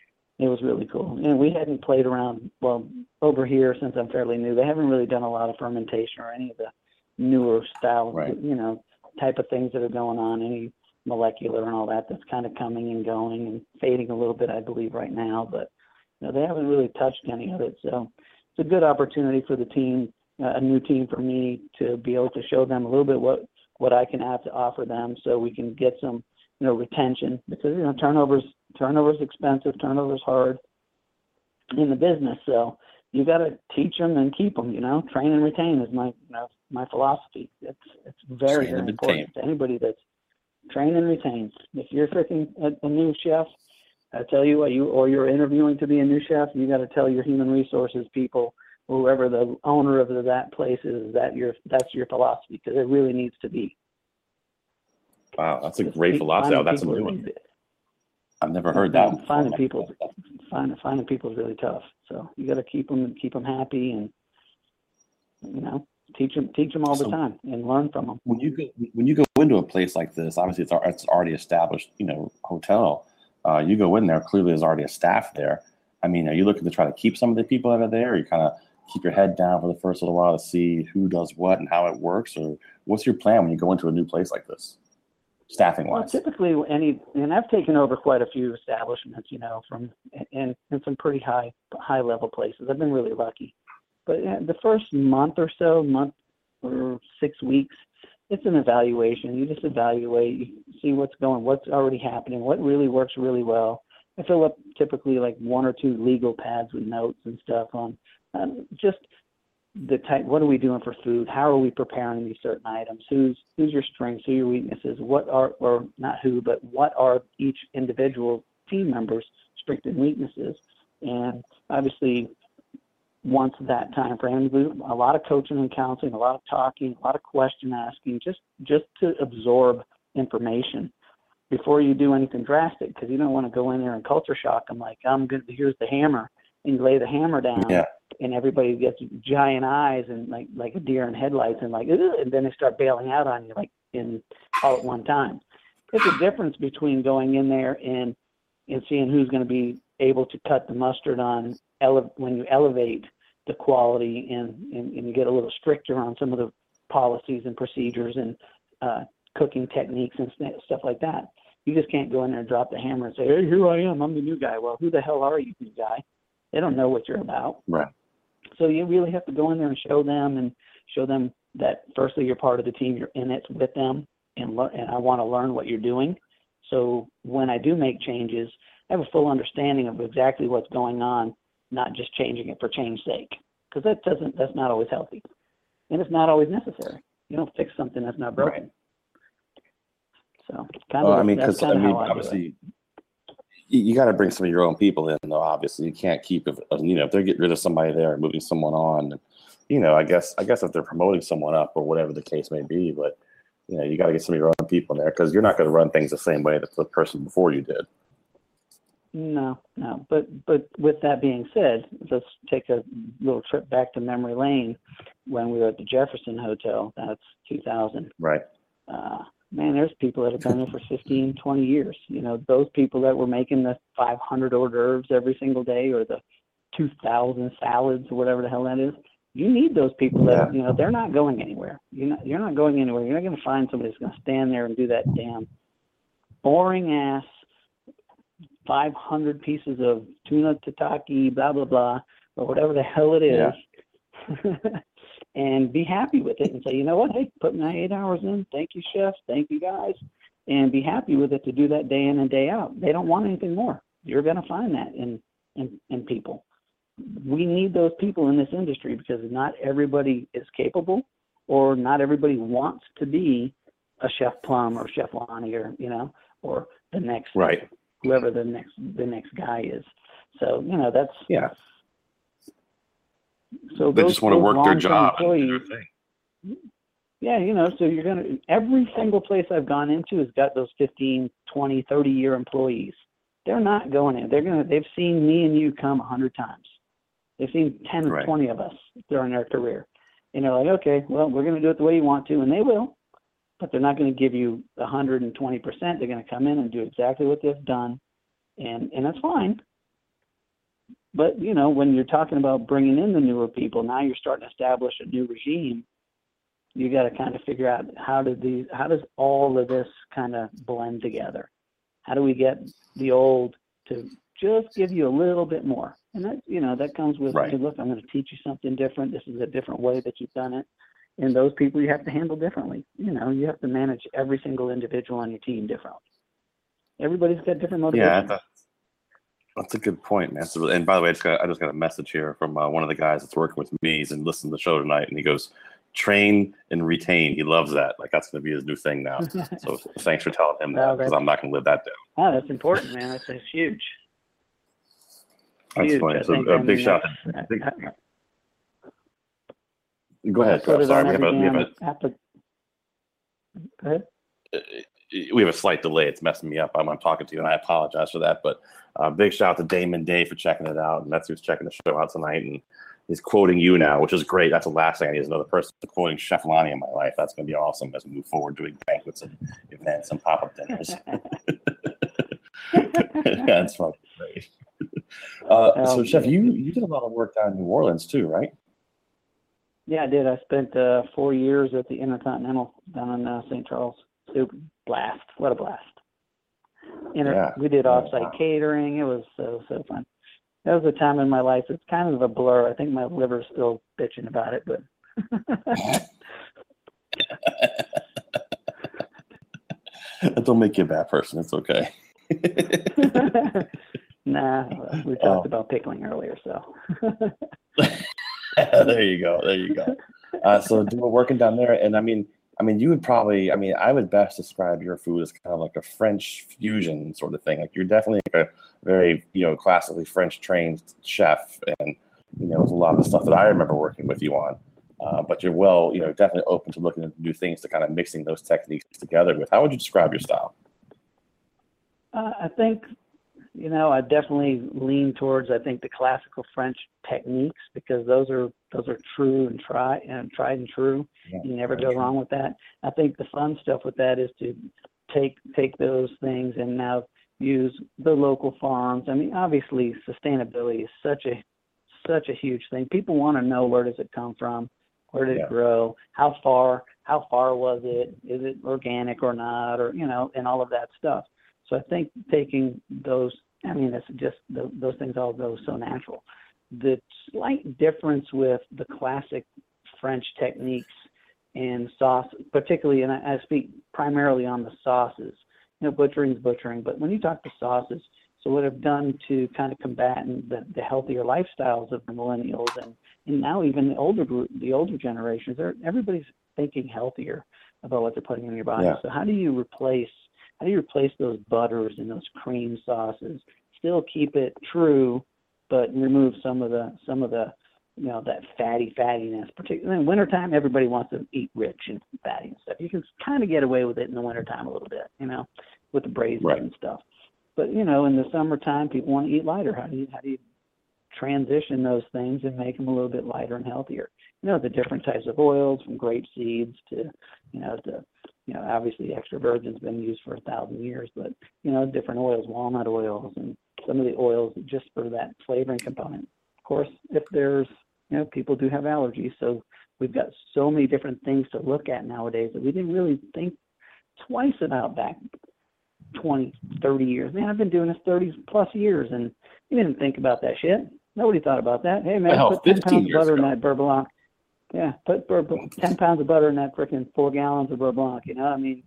it was really cool. And we hadn't played around, well, over here since I'm fairly new. They haven't really done a lot of fermentation or any of the newer style, right. you know, type of things that are going on, any molecular and all that that's kind of coming and going and fading a little bit, I believe, right now. But, you know, they haven't really touched any of it. So it's a good opportunity for the team, uh, a new team for me, to be able to show them a little bit what, what I can have to offer them, so we can get some, you know, retention, because, you know, turnovers, turnover's expensive, turnover's hard in the business. So you got to teach them and keep them, you know, train and retain is my, you know, my philosophy. It's, it's very, train very important to anybody that's train and retain. If you're freaking a, a new chef, I tell you what, you, or you're interviewing to be a new chef, you got to tell your human resources people, whoever the owner of the, that place is, that your that's your philosophy, because it really needs to be. Wow, that's a great Just philosophy. Oh, that's a new one. I've never heard that. Finding, finding people, finding finding people is really tough. So you got to keep them and keep them happy, and you know, teach them teach them all so the time and learn from them. When you go when you go into a place like this, obviously it's it's already established, you know, hotel. Uh, you go in there, clearly there's already a staff there. I mean, are you looking to try to keep some of the people that are there, or you kind of keep your head down for the first little while to see who does what and how it works? Or what's your plan when you go into a new place like this? staffing Well, wise? typically, any and I've taken over quite a few establishments, you know, from and and some pretty high high level places. I've been really lucky, but uh, the first month or so, month or six weeks, it's an evaluation. You just evaluate, you see what's going, what's already happening, what really works really well. I fill up typically like one or two legal pads with notes and stuff on um, just the type. What are we doing for food? How are we preparing these certain items? Who's who's your strengths? Who are your weaknesses? What are, or not who, but what are each individual team members' strengths and weaknesses? And obviously, once that time frame, a lot of coaching and counseling, a lot of talking, a lot of question asking, just just to absorb information before you do anything drastic, because you don't want to go in there and culture shock them like, I'm good, here's the hammer, and you lay the hammer down, yeah. and everybody gets giant eyes and like like a deer in headlights, and like, and then they start bailing out on you like in all at one time. It's a difference between going in there and and seeing who's going to be able to cut the mustard on ele- when you elevate the quality and, and, and you get a little stricter on some of the policies and procedures and uh, cooking techniques and stuff like that. You just can't go in there and drop the hammer and say, hey, here I am, I'm the new guy. Well, who the hell are you, new guy? They don't know what you're about. Right. So you really have to go in there and show them and show them that, firstly, you're part of the team, you're in it with them, and, le- and I want to learn what you're doing. So when I do make changes, I have a full understanding of exactly what's going on, not just changing it for change's sake, because that doesn't, that's not always healthy. And it's not always necessary. You don't fix something that's not broken. Right. So kind of, well, I mean, that's because kind I of mean, how I obviously, do it. you, you got to bring some of your own people in, though. Obviously, you can't keep, if, you know, if they're getting rid of somebody there, moving someone on, you know, I guess, I guess if they're promoting someone up or whatever the case may be, but you know, you got to get some of your own people in there because you're not going to run things the same way that the person before you did. No, no. But but with that being said, let's take a little trip back to memory lane when we were at the Jefferson Hotel. That's two thousand. Right. Uh, man, there's people that have been there for fifteen, twenty years. You know, those people that were making the five hundred hors d'oeuvres every single day or the two thousand salads or whatever the hell that is. You need those people that, yeah. you know, they're not going anywhere. You're not, you're not going anywhere. You're not going to find somebody that's going to stand there and do that damn boring ass five hundred pieces of tuna tataki, blah, blah, blah, or whatever the hell it is, yeah. and be happy with it and say, you know what, hey, put my eight hours in. Thank you, chef. Thank you, guys. And be happy with it to do that day in and day out. They don't want anything more. You're going to find that in, in, in people. We need those people in this industry because not everybody is capable or not everybody wants to be a Chef Plum or Chef Lonnie or, you know, or the next right. whoever the next the next guy is. So, you know, that's yeah. So they those, just want to work their job employees, and do their thing. Yeah, you know, so you're gonna every single place I've gone into has got those fifteen, twenty, thirty year employees. They're not going in. They're gonna they've seen me and you come a hundred times. They've seen ten or right. twenty of us during their career. And they're like, okay, well, we're gonna do it the way you want to, and they will. But they're not going to give you one hundred twenty percent. They're going to come in and do exactly what they've done, and and that's fine. But, you know, when you're talking about bringing in the newer people, now you're starting to establish a new regime. You got to kind of figure out how do these, how does all of this kind of blend together? How do we get the old to just give you a little bit more? And that, you know, that comes with, right. hey, look, I'm going to teach you something different. This is a different way that you've done it. And those people you have to handle differently. You know, you have to manage every single individual on your team differently. Everybody's got different motivations. Yeah, that's, that's a good point, man. So, and by the way, I just got I just got a message here from uh, one of the guys that's working with me. He's and listening to the show tonight, and he goes, "Train and retain." He loves that. Like that's going to be his new thing now. So thanks for telling him that because I'm not going to live that down. Oh, that's important, man. That's, that's huge. That's huge. funny. I So think, a I big mean, shout. I, Big, I, Go ahead. Sorry, we have a, we have a after, go ahead. We have a slight delay. It's messing me up. I'm, I'm talking to you, and I apologize for that. But uh, big shout out to Damon Day for checking it out, and that's who's checking the show out tonight. And he's quoting you now, which is great. That's the last thing I need is another person quoting Chef Lonnie in my life. That's going to be awesome as we move forward doing banquets and events and pop-up dinners. That's fucking great. Uh, Um, so, Chef, you you did a lot of work down in New Orleans too, right? Yeah, I did. I spent uh, four years at the Intercontinental down in uh, Saint Charles. super blast. What a blast. And Yeah. we did Oh, off-site wow. catering. It was so, so fun. That was a time in my life. It's kind of a blur. I think my liver's still bitching about it, but That don't make you a bad person. It's okay. nah, we talked Oh. about pickling earlier, so. There you go. There you go. Uh, so doing working down there, and I mean, I mean, you would probably, I mean, I would best describe your food as kind of like a French fusion sort of thing. Like you're definitely like a very, you know, classically French trained chef, and you know, there's a lot of the stuff that I remember working with you on. Uh, but you're well, you know, definitely open to looking at new things to kind of mixing those techniques together with. How would you describe your style? Uh, I think, you know, I definitely lean towards, I think, the classical French techniques, because those are those are true and try and tried and true. Yeah, you never very go true. wrong with that. I think the fun stuff with that is to take take those things and now use the local farms. I mean, obviously, sustainability is such a such a huge thing. People want to know, where does it come from, where did Yeah. it grow, how far how far was it, is it organic or not, or you know, and all of that stuff. So I think taking those, I mean, it's just the, those things all go so natural. The slight difference with the classic French techniques and sauce, particularly, and I, I speak primarily on the sauces. You know, butchering is butchering, but when you talk to sauces, so what I've done to kind of combat the, the healthier lifestyles of the millennials, and, and now even the older group, the older generations, they're, everybody's thinking healthier about what they're putting in your body. Yeah. So how do you replace how do you replace those butters and those cream sauces? Still keep it true, but remove some of the some of the you know that fatty fattiness. Particularly in wintertime, everybody wants to eat rich and fatty and stuff. You can kind of get away with it in the wintertime a little bit, you know, with the braised Right. and stuff. But you know, in the summertime, people want to eat lighter. How do you how do you transition those things and make them a little bit lighter and healthier? You know, the different types of oils, from grape seeds to you know to you know, obviously extra virgin's been used for a thousand years, but, you know, different oils, walnut oils, and some of the oils just for that flavoring component. Of course, if there's, you know, people do have allergies, so we've got so many different things to look at nowadays that we didn't really think twice about back twenty, thirty years. Man, I've been doing this thirty plus years, and you didn't think about that shit. Nobody thought about that. Hey, man, Well, put ten fifteen pounds of years butter in ago. that beurre blanc. Yeah, put bur- ten pounds of butter in that freaking four gallons of beurre blanc. You know, I mean,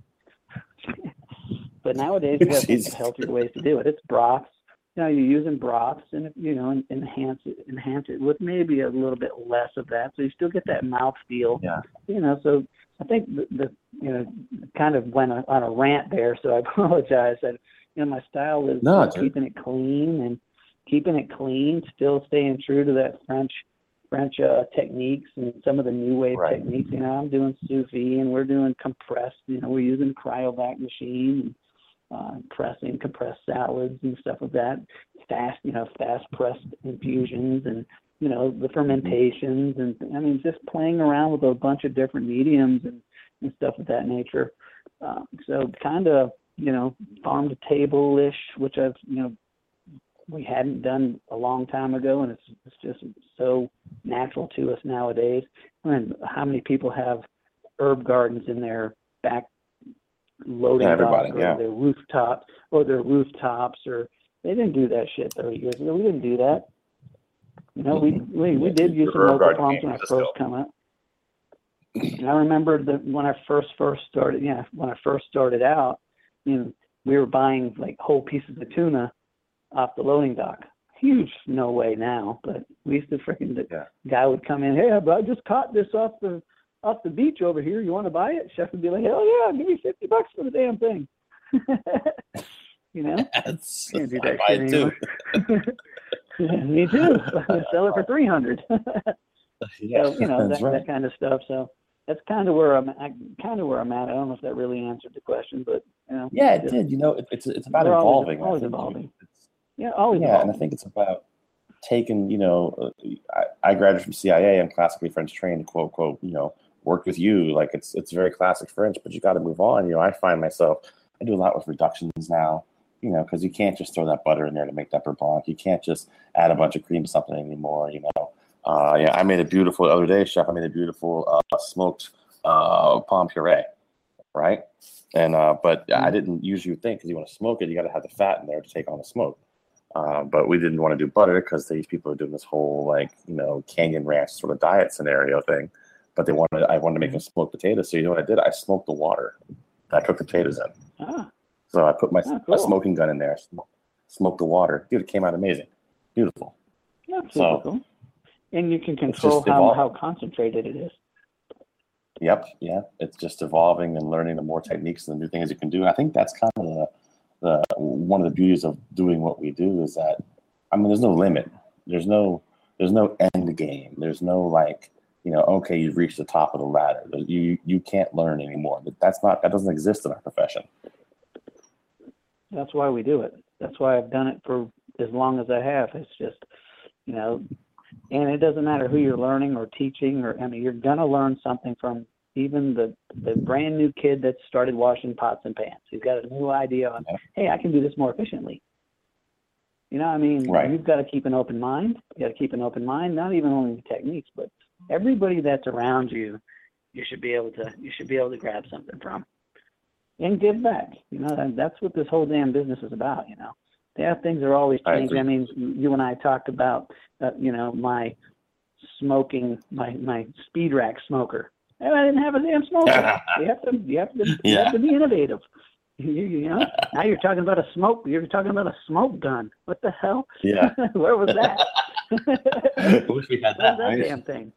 but nowadays we have Jesus. healthier ways to do it. It's broths. You know, you're using broths, and you know, and enhance it, enhance it with maybe a little bit less of that, so you still get that mouth feel. Yeah. You know, so I think the, the you know kind of went on on a rant there, so I apologize. That you know, my style is No, uh, dude. keeping it clean and keeping it clean, still staying true to that French. French uh, techniques and some of the new wave Right. techniques. You know, I'm doing sous vide and we're doing compressed. You know, we're using cryovac machine, and, uh, pressing compressed salads and stuff like that. Fast, you know, fast pressed infusions and you know the fermentations and I mean just playing around with a bunch of different mediums and, and stuff of that nature. Uh, so kind of you know farm to table ish, which I've you know. we hadn't done a long time ago, and it's it's just so natural to us nowadays. I mean, how many people have herb gardens in their back loading Yeah, everybody, dock or yeah. their rooftops or their rooftops, or they didn't do that shit thirty years ago. We didn't do that. You know, we we, we did use some Herb local garden farms game when I was a first skill. come up. And I remember that when I first first started, yeah, when I first started out, you know, we were buying like whole pieces of tuna off the loading dock. Huge, no way now, but we used to freaking, the Yeah. guy would come in, hey, but I just caught this off the off the beach over here. You want to buy it? Chef would be like, hell yeah, give me fifty bucks for the damn thing. You know? That's, Can't do I that buy shit it too. anymore. Yeah, me too. Sell it for three hundred. Yeah, So, you know, that's that, right. that kind of stuff. So that's kind of where I'm I, kind of where I'm at. I don't know if that really answered the question, but you know. Yeah, it just- did. You know, it, it's it's about we're always- evolving. I always think evolving. It's, Yeah, always yeah, evolving. and I think it's about taking, you know, uh, I, I graduated from C I A. I'm classically French trained, quote, quote, you know, worked with you. Like it's it's very classic French, but you got to move on. You know, I find myself, I do a lot with reductions now, you know, because you can't just throw that butter in there to make that beurre blanc. You can't just add a bunch of cream to something anymore, you know. Uh, yeah, I made a beautiful, the other day, chef, I made a beautiful uh, smoked uh, palm puree. right? And uh, but mm-hmm. I didn't usually think because you want to smoke it, you got to have the fat in there to take on the smoke. Uh, but we didn't want to do butter because these people are doing this whole like you know Canyon Ranch sort of diet scenario thing. But they wanted I wanted to make them smoked potatoes, so you know what I did? I smoked the water. I cooked the potatoes in. Ah. So I put my, oh, cool. my smoking gun in there, smoked the water. Dude, it came out amazing, beautiful. That's so, cool. And you can control how, how concentrated it is. Yep, yeah. It's just evolving and learning the more techniques and the new things you can do. I think that's kind of the, the one of the beauties of doing what we do is that I mean, there's no limit. There's no there's no end game. There's no like you know, okay, you've reached the top of the ladder. You you can't learn anymore. But that's not that doesn't exist in our profession. That's why we do it. That's why I've done it for as long as I have. It's just, you know, and it doesn't matter who you're learning or teaching or, I mean, you're going to learn something from even the, the brand new kid that started washing pots and pans. He's got a new idea on, hey, I can do this more efficiently. You know, I mean, right. You've got to keep an open mind. You got to keep an open mind, not even only the techniques, but everybody that's around you, you should be able to, you should be able to grab something from. And give back. You know, that's what this whole damn business is about, you know. Yeah, things are always changing. I, I mean, you and I talked about, uh, you know, my smoking, my, my speed rack smoker. And I didn't have a damn smoker. you have to, you have to, you yeah. have to be innovative. You, you know, now you're talking about a smoke. You're talking about a smoke gun. What the hell? Yeah. Where was that? I wish we had that. Where's that damn thing?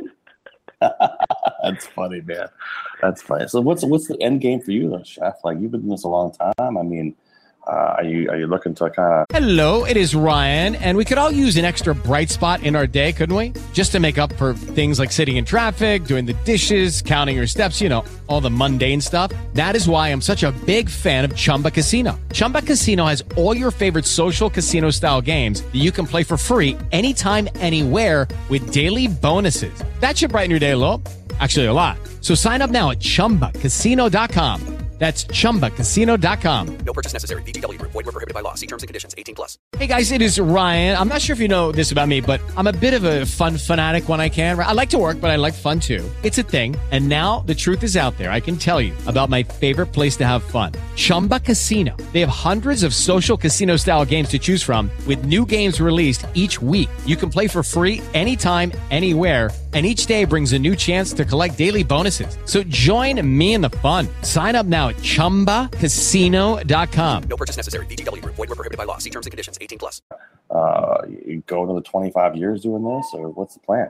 That's funny, man. That's funny. So what's what's the end game for you, though, Chef? Like you've been doing this a long time. I mean, uh, are you are you looking to kind of? Hello, it is Ryan, and we could all use an extra bright spot in our day, couldn't we? Just to make up for things like sitting in traffic, doing the dishes, counting your steps, you know, all the mundane stuff. That is why I'm such a big fan of Chumba Casino. Chumba Casino has all your favorite social casino-style games that you can play for free anytime, anywhere with daily bonuses. That should brighten your day a little. Actually, a lot. So sign up now at chumba casino dot com. That's chumba casino dot com. No purchase necessary. V G W Group. Void where prohibited by law. See terms and conditions. eighteen plus. Hey guys, it is Ryan. I'm not sure if you know this about me, but I'm a bit of a fun fanatic when I can. I like to work, but I like fun too. It's a thing. And now the truth is out there. I can tell you about my favorite place to have fun. Chumba Casino. They have hundreds of social casino style games to choose from with new games released each week. You can play for free anytime, anywhere. And each day brings a new chance to collect daily bonuses. So join me in the fun. Sign up now at chumba casino dot com. No purchase necessary. V G W Group. Void where prohibited by law. See terms and conditions. eighteen plus. Uh, you go another twenty-five years doing this, or what's the plan?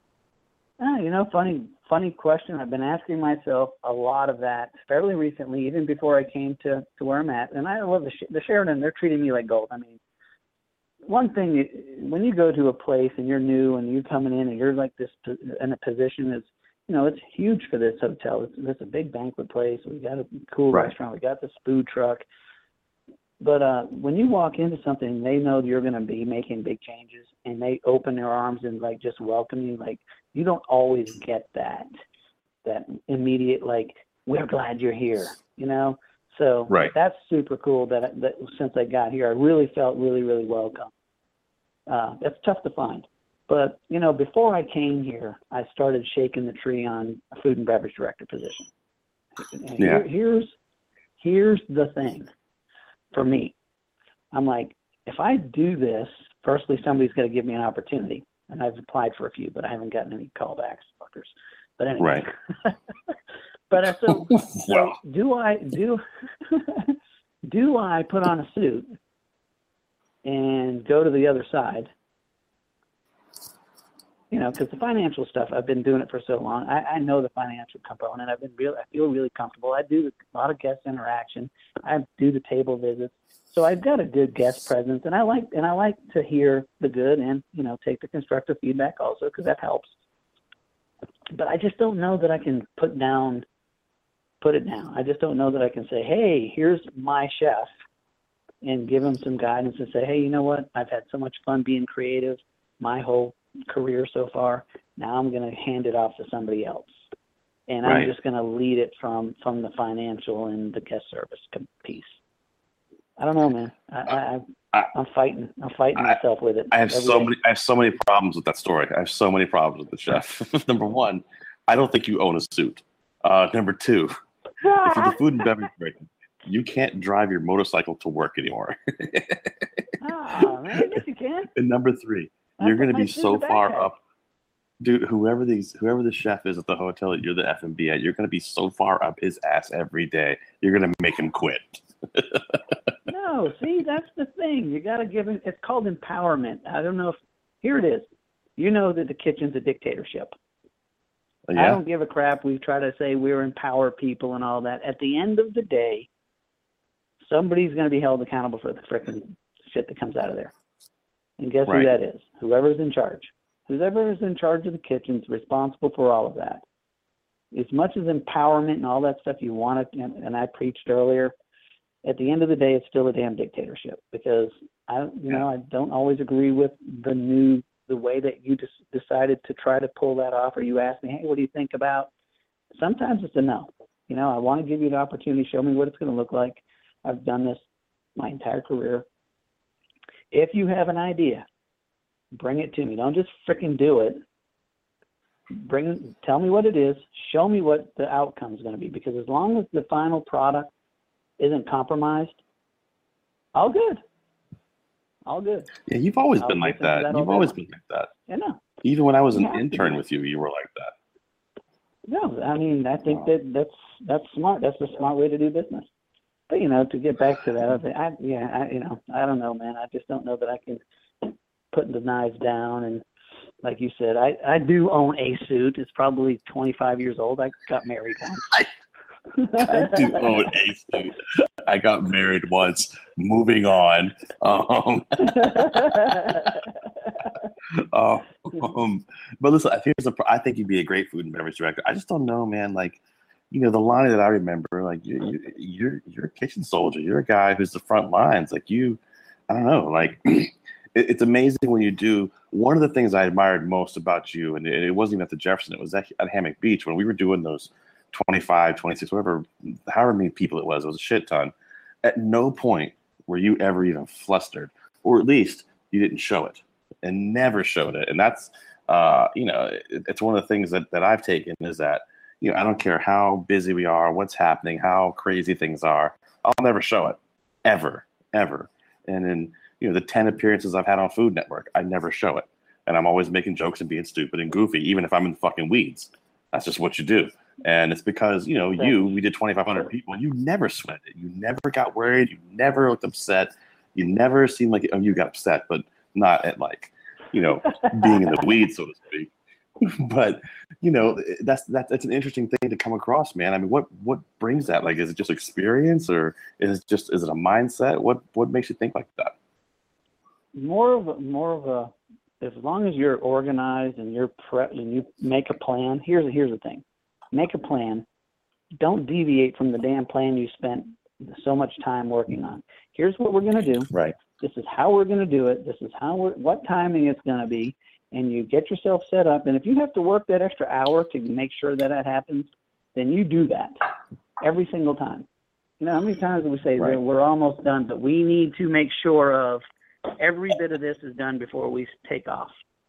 Ah, you know, funny, funny question. I've been asking myself a lot of that fairly recently, even before I came to, to where I'm at. And I love the, the Sheridan. They're treating me like gold. I mean, one thing, when you go to a place and you're new and you're coming in and you're like this in a position that's, you know, it's huge for this hotel. It's, it's a big banquet place. We got a cool right. restaurant. We got this food truck. But uh, when you walk into something, they know you're going to be making big changes, and they open their arms and like just welcome you. Like you don't always get that, that immediate like, we're glad you're here, you know. So right. that's super cool that, that since I got here, I really felt really, really welcome. Uh, that's tough to find. But, you know, before I came here, I started shaking the tree on a food and beverage director position. And yeah. here, here's, here's the thing for me. I'm like, if I do this, firstly, somebody's got to give me an opportunity. And I've applied for a few, but I haven't gotten any callbacks, fuckers. But anyway. Right. But uh, so, so well. do I do do I put on a suit and go to the other side? You know, because the financial stuff, I've been doing it for so long. I, I know the financial component. I've been real. I feel really comfortable. I do a lot of guest interaction. I do the table visits, so I've got a good guest presence, and I like and I like to hear the good and you know take the constructive feedback also because that helps. But I just don't know that I can put down. Put it down. I just don't know that I can say, hey, here's my chef and give him some guidance and say, hey, you know what? I've had so much fun being creative my whole career so far. Now I'm going to hand it off to somebody else. And right. I'm just going to lead it from, from the financial and the guest service piece. I don't know, man. I, I, I, I'm fighting. I'm fighting I, myself with it. I have so day. many. I have so many problems with that story. I have so many problems with the chef. Number one, I don't think you own a suit. Uh, number two, if you're the food and beverage break, you can't drive your motorcycle to work anymore. Oh, man, yes you can. And number three, That's you're going to what be makes it so the far backpack. up. Dude, whoever these, whoever the chef is at the hotel that you're the F and B at, you're going to be so far up his ass every day. You're going to make him quit. No, see, that's the thing. You got to give him. It's called empowerment. I don't know if here it is. You know that the kitchen's a dictatorship. Oh, I yeah? don't give a crap. We try to say we're empower people and all that. At the end of the day, somebody's going to be held accountable for the frickin' shit that comes out of there. And guess Right. who that is? Whoever's in charge. Whoever is in charge of the kitchen's responsible for all of that. As much as empowerment and all that stuff you want to, and, and I preached earlier, at the end of the day, it's still a damn dictatorship because I, you know, I don't always agree with the new, the way that you just decided to try to pull that off. Or you ask me, hey, what do you think about? Sometimes it's a no. You know, I want to give you the opportunity, show me what it's going to look like. I've done this my entire career. If you have an idea, bring it to me. Don't just freaking do it. Bring, tell me what it is. Show me what the outcome is going to be. Because as long as the final product isn't compromised, all good. All good. Yeah, you've always I'll been like listen to that. that all You've day always long. been like that. Yeah, no. Even when I was You an have to intern be. with you, you were like that. No, I mean, I think that that's that's smart. That's a smart way to do business. But you know, to get back to that, I, think- I yeah, I, you know, I don't know, man. I just don't know that I can put the knives down. And like you said, I I do own a suit. It's probably twenty-five years old. I got married once. I do own a suit. I got married once. Moving on. Um, uh, um, but listen, I think there's a, I think you'd be a great food and beverage director. I just don't know, man. Like, you know, the line that I remember, like you, you, you're you're a kitchen soldier. You're a guy who's the front lines. Like you, I don't know. Like it, it's amazing when you do. One of the things I admired most about you, and it, it wasn't even at the Jefferson. It was at, at Hammock Beach when we were doing those twenty-five, twenty-six, whatever, however many people it was. It was a shit ton. At no point were you ever even flustered, or at least you didn't show it, and never showed it. And that's, uh, you know, it, it's one of the things that, that I've taken is that, you know, I don't care how busy we are, what's happening, how crazy things are, I'll never show it, ever, ever. And then, you know, the ten appearances I've had on Food Network, I never show it. And I'm always making jokes and being stupid and goofy, even if I'm in the fucking weeds. That's just what you do. And it's because, you know, you, we did twenty-five hundred people, and you never sweated it. You never got worried. You never looked upset. You never seemed like, oh, you got upset, but not at like, you know, being in the weeds, so to speak. But, you know, that's, that's, that's an interesting thing to come across, man. I mean, what, what brings that? Like, is it just experience, or is it just, is it a mindset? What, what makes you think like that? More of a, more of a, as long as you're organized and you're pre- and you make a plan. Here's here's the thing. Make a plan. Don't deviate from the damn plan you spent so much time working on. Here's what we're going to do. Right. This is how we're going to do it. This is how we're, what timing it's going to be. And you get yourself set up. And if you have to work that extra hour to make sure that that happens, then you do that every single time. You know, how many times do we say Right. we're almost done, but we need to make sure of every bit of this is done before we take off.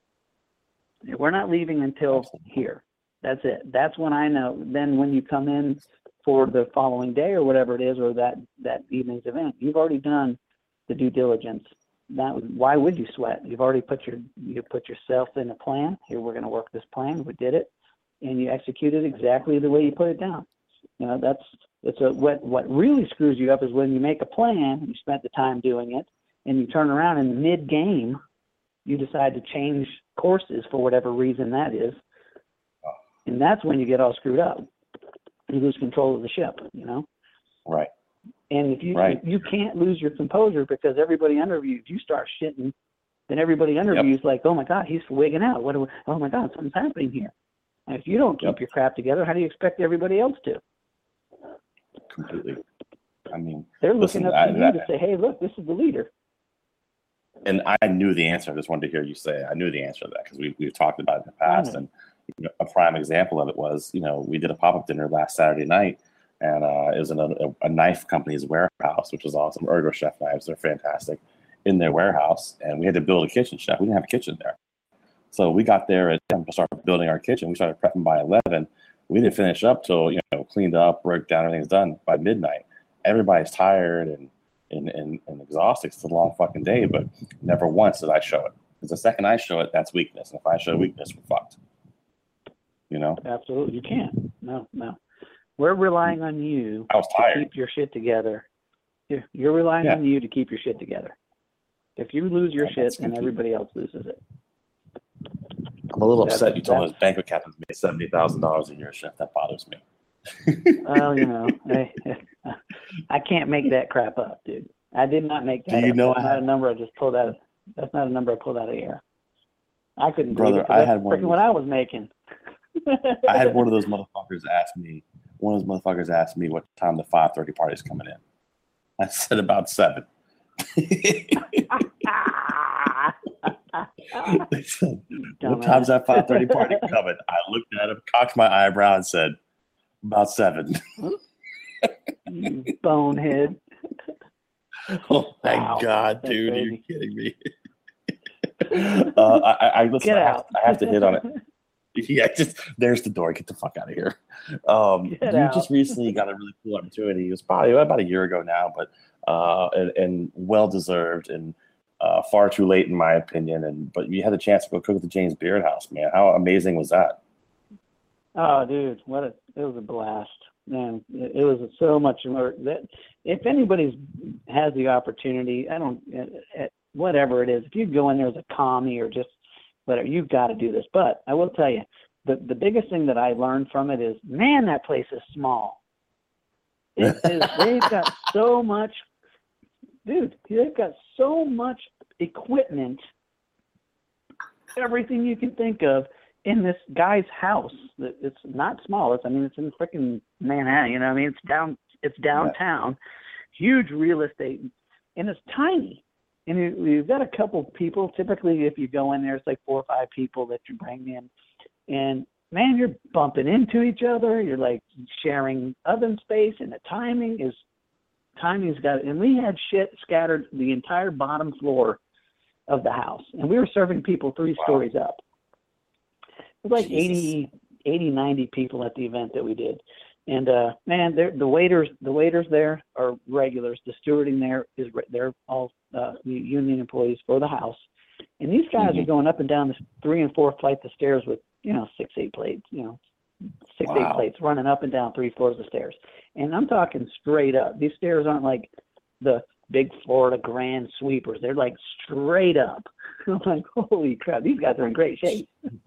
We're not leaving until here. That's it. That's when I know. Then when you come in for the following day or whatever it is, or that, that evening's event, you've already done the due diligence. That, why would you sweat? You've already put your you put yourself in a plan. Here, we're going to work this plan. We did it, and you executed exactly the way you put it down. You know, that's it's a what what really screws you up is when you make a plan, you spent the time doing it, and you turn around in mid game, you decide to change courses for whatever reason that is. And that's when you get all screwed up. You lose control of the ship, you know? Right. And if you Right. you can't lose your composure because everybody under you, if you start shitting, then everybody under Yep. you is like, oh my God, he's wigging out. What? Do we, oh my God, something's happening here. And if you don't keep Yep. your crap together, how do you expect everybody else to? Completely. I mean, They're listen, looking up to I- you I- to say, hey, look, this is the leader. And I knew the answer. I just wanted to hear you say it. I knew the answer to that because we, we've talked about it in the past. Right. And you know, a prime example of it was, you know, we did a pop-up dinner last Saturday night, and uh, it was in a, a knife company's warehouse, which was awesome. Ergo Chef knives, they're fantastic, in their warehouse. And we had to build a kitchen, chef. We didn't have a kitchen there. So we got there at ten to start building our kitchen. We started prepping by eleven. We didn't finish up till, you know, cleaned up, worked down, everything's done by midnight. Everybody's tired and and, and, and exhausted. It's a long fucking day, but never once did I show it. Because the second I show it, that's weakness. And if I show weakness, we're fucked. You know? Absolutely. You can't. No, no. We're relying on you I was tired. to keep your shit together. You're, you're relying Yeah. on you to keep your shit together. If you lose your Yeah, shit, that's then key. everybody else loses it. I'm a little That- upset you told that- those banquet captains made seventy thousand dollars a year, Chef. That bothers me. Well, you know, I, I can't make that crap up, dude. I did not make that Do you up. know That's I not had- a number I just pulled out of, that's not a number I pulled out of the air. I couldn't Brother, believe it, 'cause I that's had one of freaking what those- I was making. I had one of those motherfuckers ask me, one of those motherfuckers asked me what time the five thirty party's coming in. I said about seven. They said, what Dumbass. time's that five thirty party coming? I looked at him, cocked my eyebrow, and said, about seven. You bonehead. Oh, thank Wow. God, That's dude. crazy. Are you kidding me? uh, I, I, I, listen, Get I, have, out. I have to hit on it. Yeah, just there's the door. Get the fuck out of here. Um, you Get out. just recently got a really cool opportunity. It was probably about a year ago now, but uh, and, and well deserved and uh, far too late in my opinion. And but you had the chance to go cook at the James Beard House, man. How amazing was that? Oh, dude, what a it was a blast, man. It, it was so much more. That if anybody's has the opportunity, I don't, uh, whatever it is, if you go in there as a commie or just whatever, you've got to do this. But I will tell you, the the biggest thing that I learned from it is, man, that place is small. It is, they've got so much, dude. They've got so much equipment, everything you can think of, in this guy's house. It's not small. It's I mean, it's in freaking Manhattan. You know, what I mean, it's down. It's downtown. Huge real estate, and it's tiny. And you, you've got a couple people. Typically, if you go in there, it's like four or five people that you bring in, and man, you're bumping into each other. You're like sharing oven space, and the timing is timing's got. And we had shit scattered the entire bottom floor of the house, and we were serving people three wow. stories up. It was like eighty, eighty, ninety people at the event that we did. And, uh, man, the waiters the waiters there are regulars. The stewarding there, is they're all uh, union employees for the house. And these guys mm-hmm. are going up and down the three and four flights of stairs with, you know, six, eight plates, you know, six, wow. eight plates running up and down three floors of stairs. And I'm talking straight up. These stairs aren't like the big Florida Grand Sweepers. They're like straight up. I'm like, holy crap, these guys are in great shape.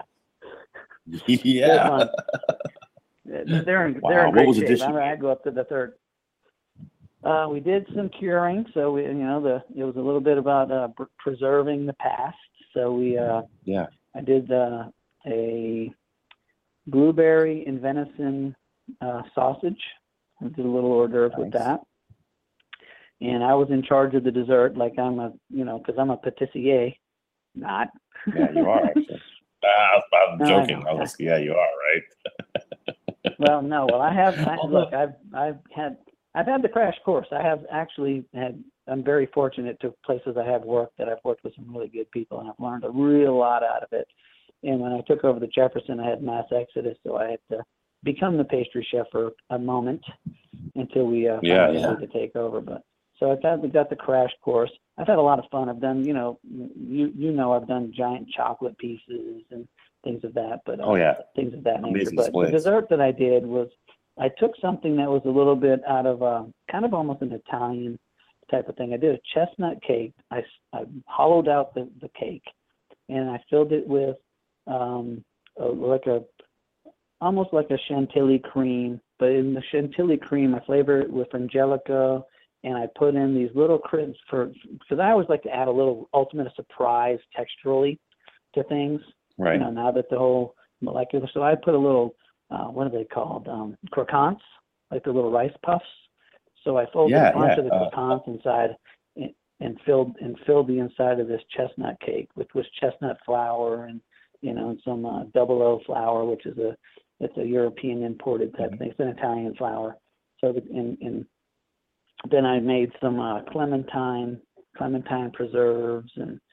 Yeah. They're, they're in, wow. they're in great what was shape. addition? I, I go up to the third. Uh, we did some curing, so we, you know, the it was a little bit about uh, pr- preserving the past. So we, uh, yeah, I did uh, a blueberry and venison uh, sausage. I did a little hors d'oeuvre nice. with that, and I was in charge of the dessert, like I'm a, you know, because I'm a patissier. Not. Yeah, you are. Actually. Ah, I'm joking. No, I was, yeah, you are right. Well, no. Well, I have. I, look, I've I've had I've had the crash course. I have actually had. I'm very fortunate to places I have worked that I've worked with some really good people, and I've learned a real lot out of it. And when I took over the Jefferson, I had mass exodus, so I had to become the pastry chef for a moment until we uh, yeah, found yeah. to take over. But so I've got, got the crash course. I've had a lot of fun. I've done, you know, you you know, I've done giant chocolate pieces and things of that. But uh, oh yeah, things of that nature. Amazing But splits. the dessert that I did was I took something that was a little bit out of uh, kind of almost an Italian type of thing. I did a chestnut cake. I, I hollowed out the, the cake, and I filled it with um, a, like a almost like a chantilly cream. But in the chantilly cream, I flavor it with angelica. And I put in these little cribs for, because I always like to add a little ultimate surprise texturally to things. Right. You know, now that the whole molecular, so I put a little, uh, what are they called? Um, croquants, like the little rice puffs. So I folded yeah, a bunch yeah. of the uh, croquants inside and, and filled and filled the inside of this chestnut cake, which was chestnut flour and, you know, and some uh, double O flour, which is a, it's a European imported type mm-hmm. thing. It's an Italian flour. So the, in, in Then I made some uh, clementine, clementine preserves, and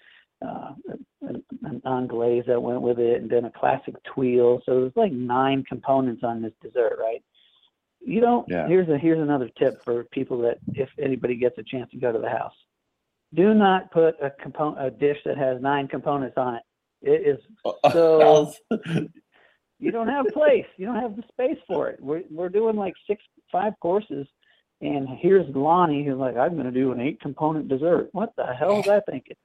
uh, an, an anglaise that went with it, and then a classic tuile. So there's like nine components on this dessert, right? You don't. Yeah. Here's a here's another tip for people that if anybody gets a chance to go to the house, do not put a component a dish that has nine components on it. It is so. You don't have place. You don't have the space for it. We're we're doing like six, five courses, and here's Lonnie who's like, I'm going to do an eight-component dessert. What the hell was I thinking?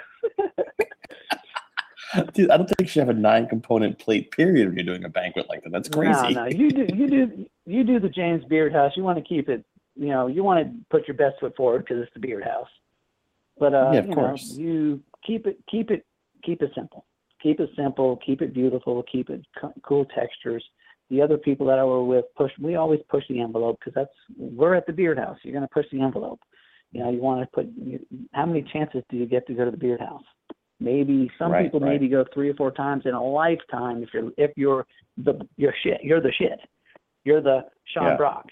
Dude, I don't think you should have a nine-component plate. Period. When you're doing a banquet like that, that's crazy. No, no, you do, you do, you do the James Beard House. You want to keep it. You know, you want to put your best foot forward because it's the Beard House. But uh, yeah, of you course. know, you keep it, keep it, keep it simple. Keep it simple, keep it beautiful, keep it co- cool textures. The other people that I were with push. We always push the envelope because that's we're at the Beard House. You're going to push the envelope. You know, you want to put. You, how many chances do you get to go to the Beard House? Maybe some right, people right. maybe go three or four times in a lifetime. If you're if you're the you're shit, you're the shit. You're the Sean yeah. Brock.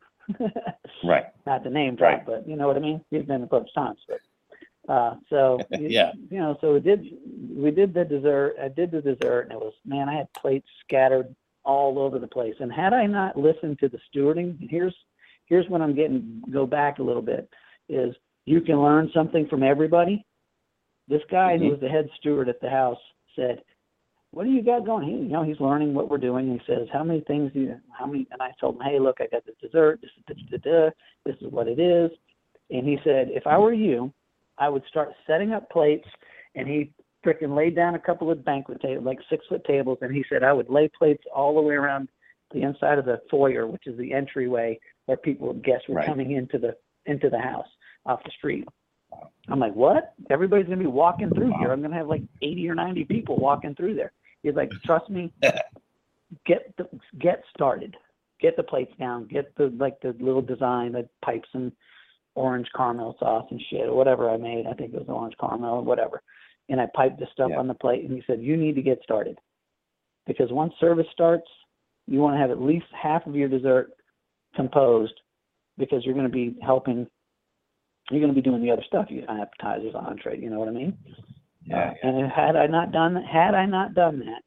Right. Not the name drop, right. but you know what I mean. He's been a bunch of times, but. Uh, so yeah, you know, so we did we did the dessert. I did the dessert, and it was man, I had plates scattered all over the place. And had I not listened to the stewarding, here's here's when I'm getting go back a little bit. Is you can learn something from everybody. This guy mm-hmm. who was the head steward at the house said, "What do you got going?" He, you know, he's learning what we're doing. He says, "How many things do you? How many?" And I told him, "Hey, look, I got this dessert. This is da, da, da, this is what it is." And he said, "If I were you, I would start setting up plates," and he freaking laid down a couple of banquet tables, like six-foot tables, and he said, I would lay plates all the way around the inside of the foyer, which is the entryway where people, guests were right. coming into the into the house off the street. I'm like, what? Everybody's going to be walking through here. I'm going to have like eighty or ninety people walking through there. He's like, trust me, get the, get started. Get the plates down. Get the like the little design, the pipes and orange caramel sauce and shit, or whatever I made. I think it was orange caramel or whatever. And I piped the stuff yeah. on the plate, and he said, you need to get started. Because once service starts, you want to have at least half of your dessert composed, because you're going to be helping, you're going to be doing the other stuff, you appetizers, entree, you know what I mean? Yeah, uh, yeah. And had I not done had I not done that,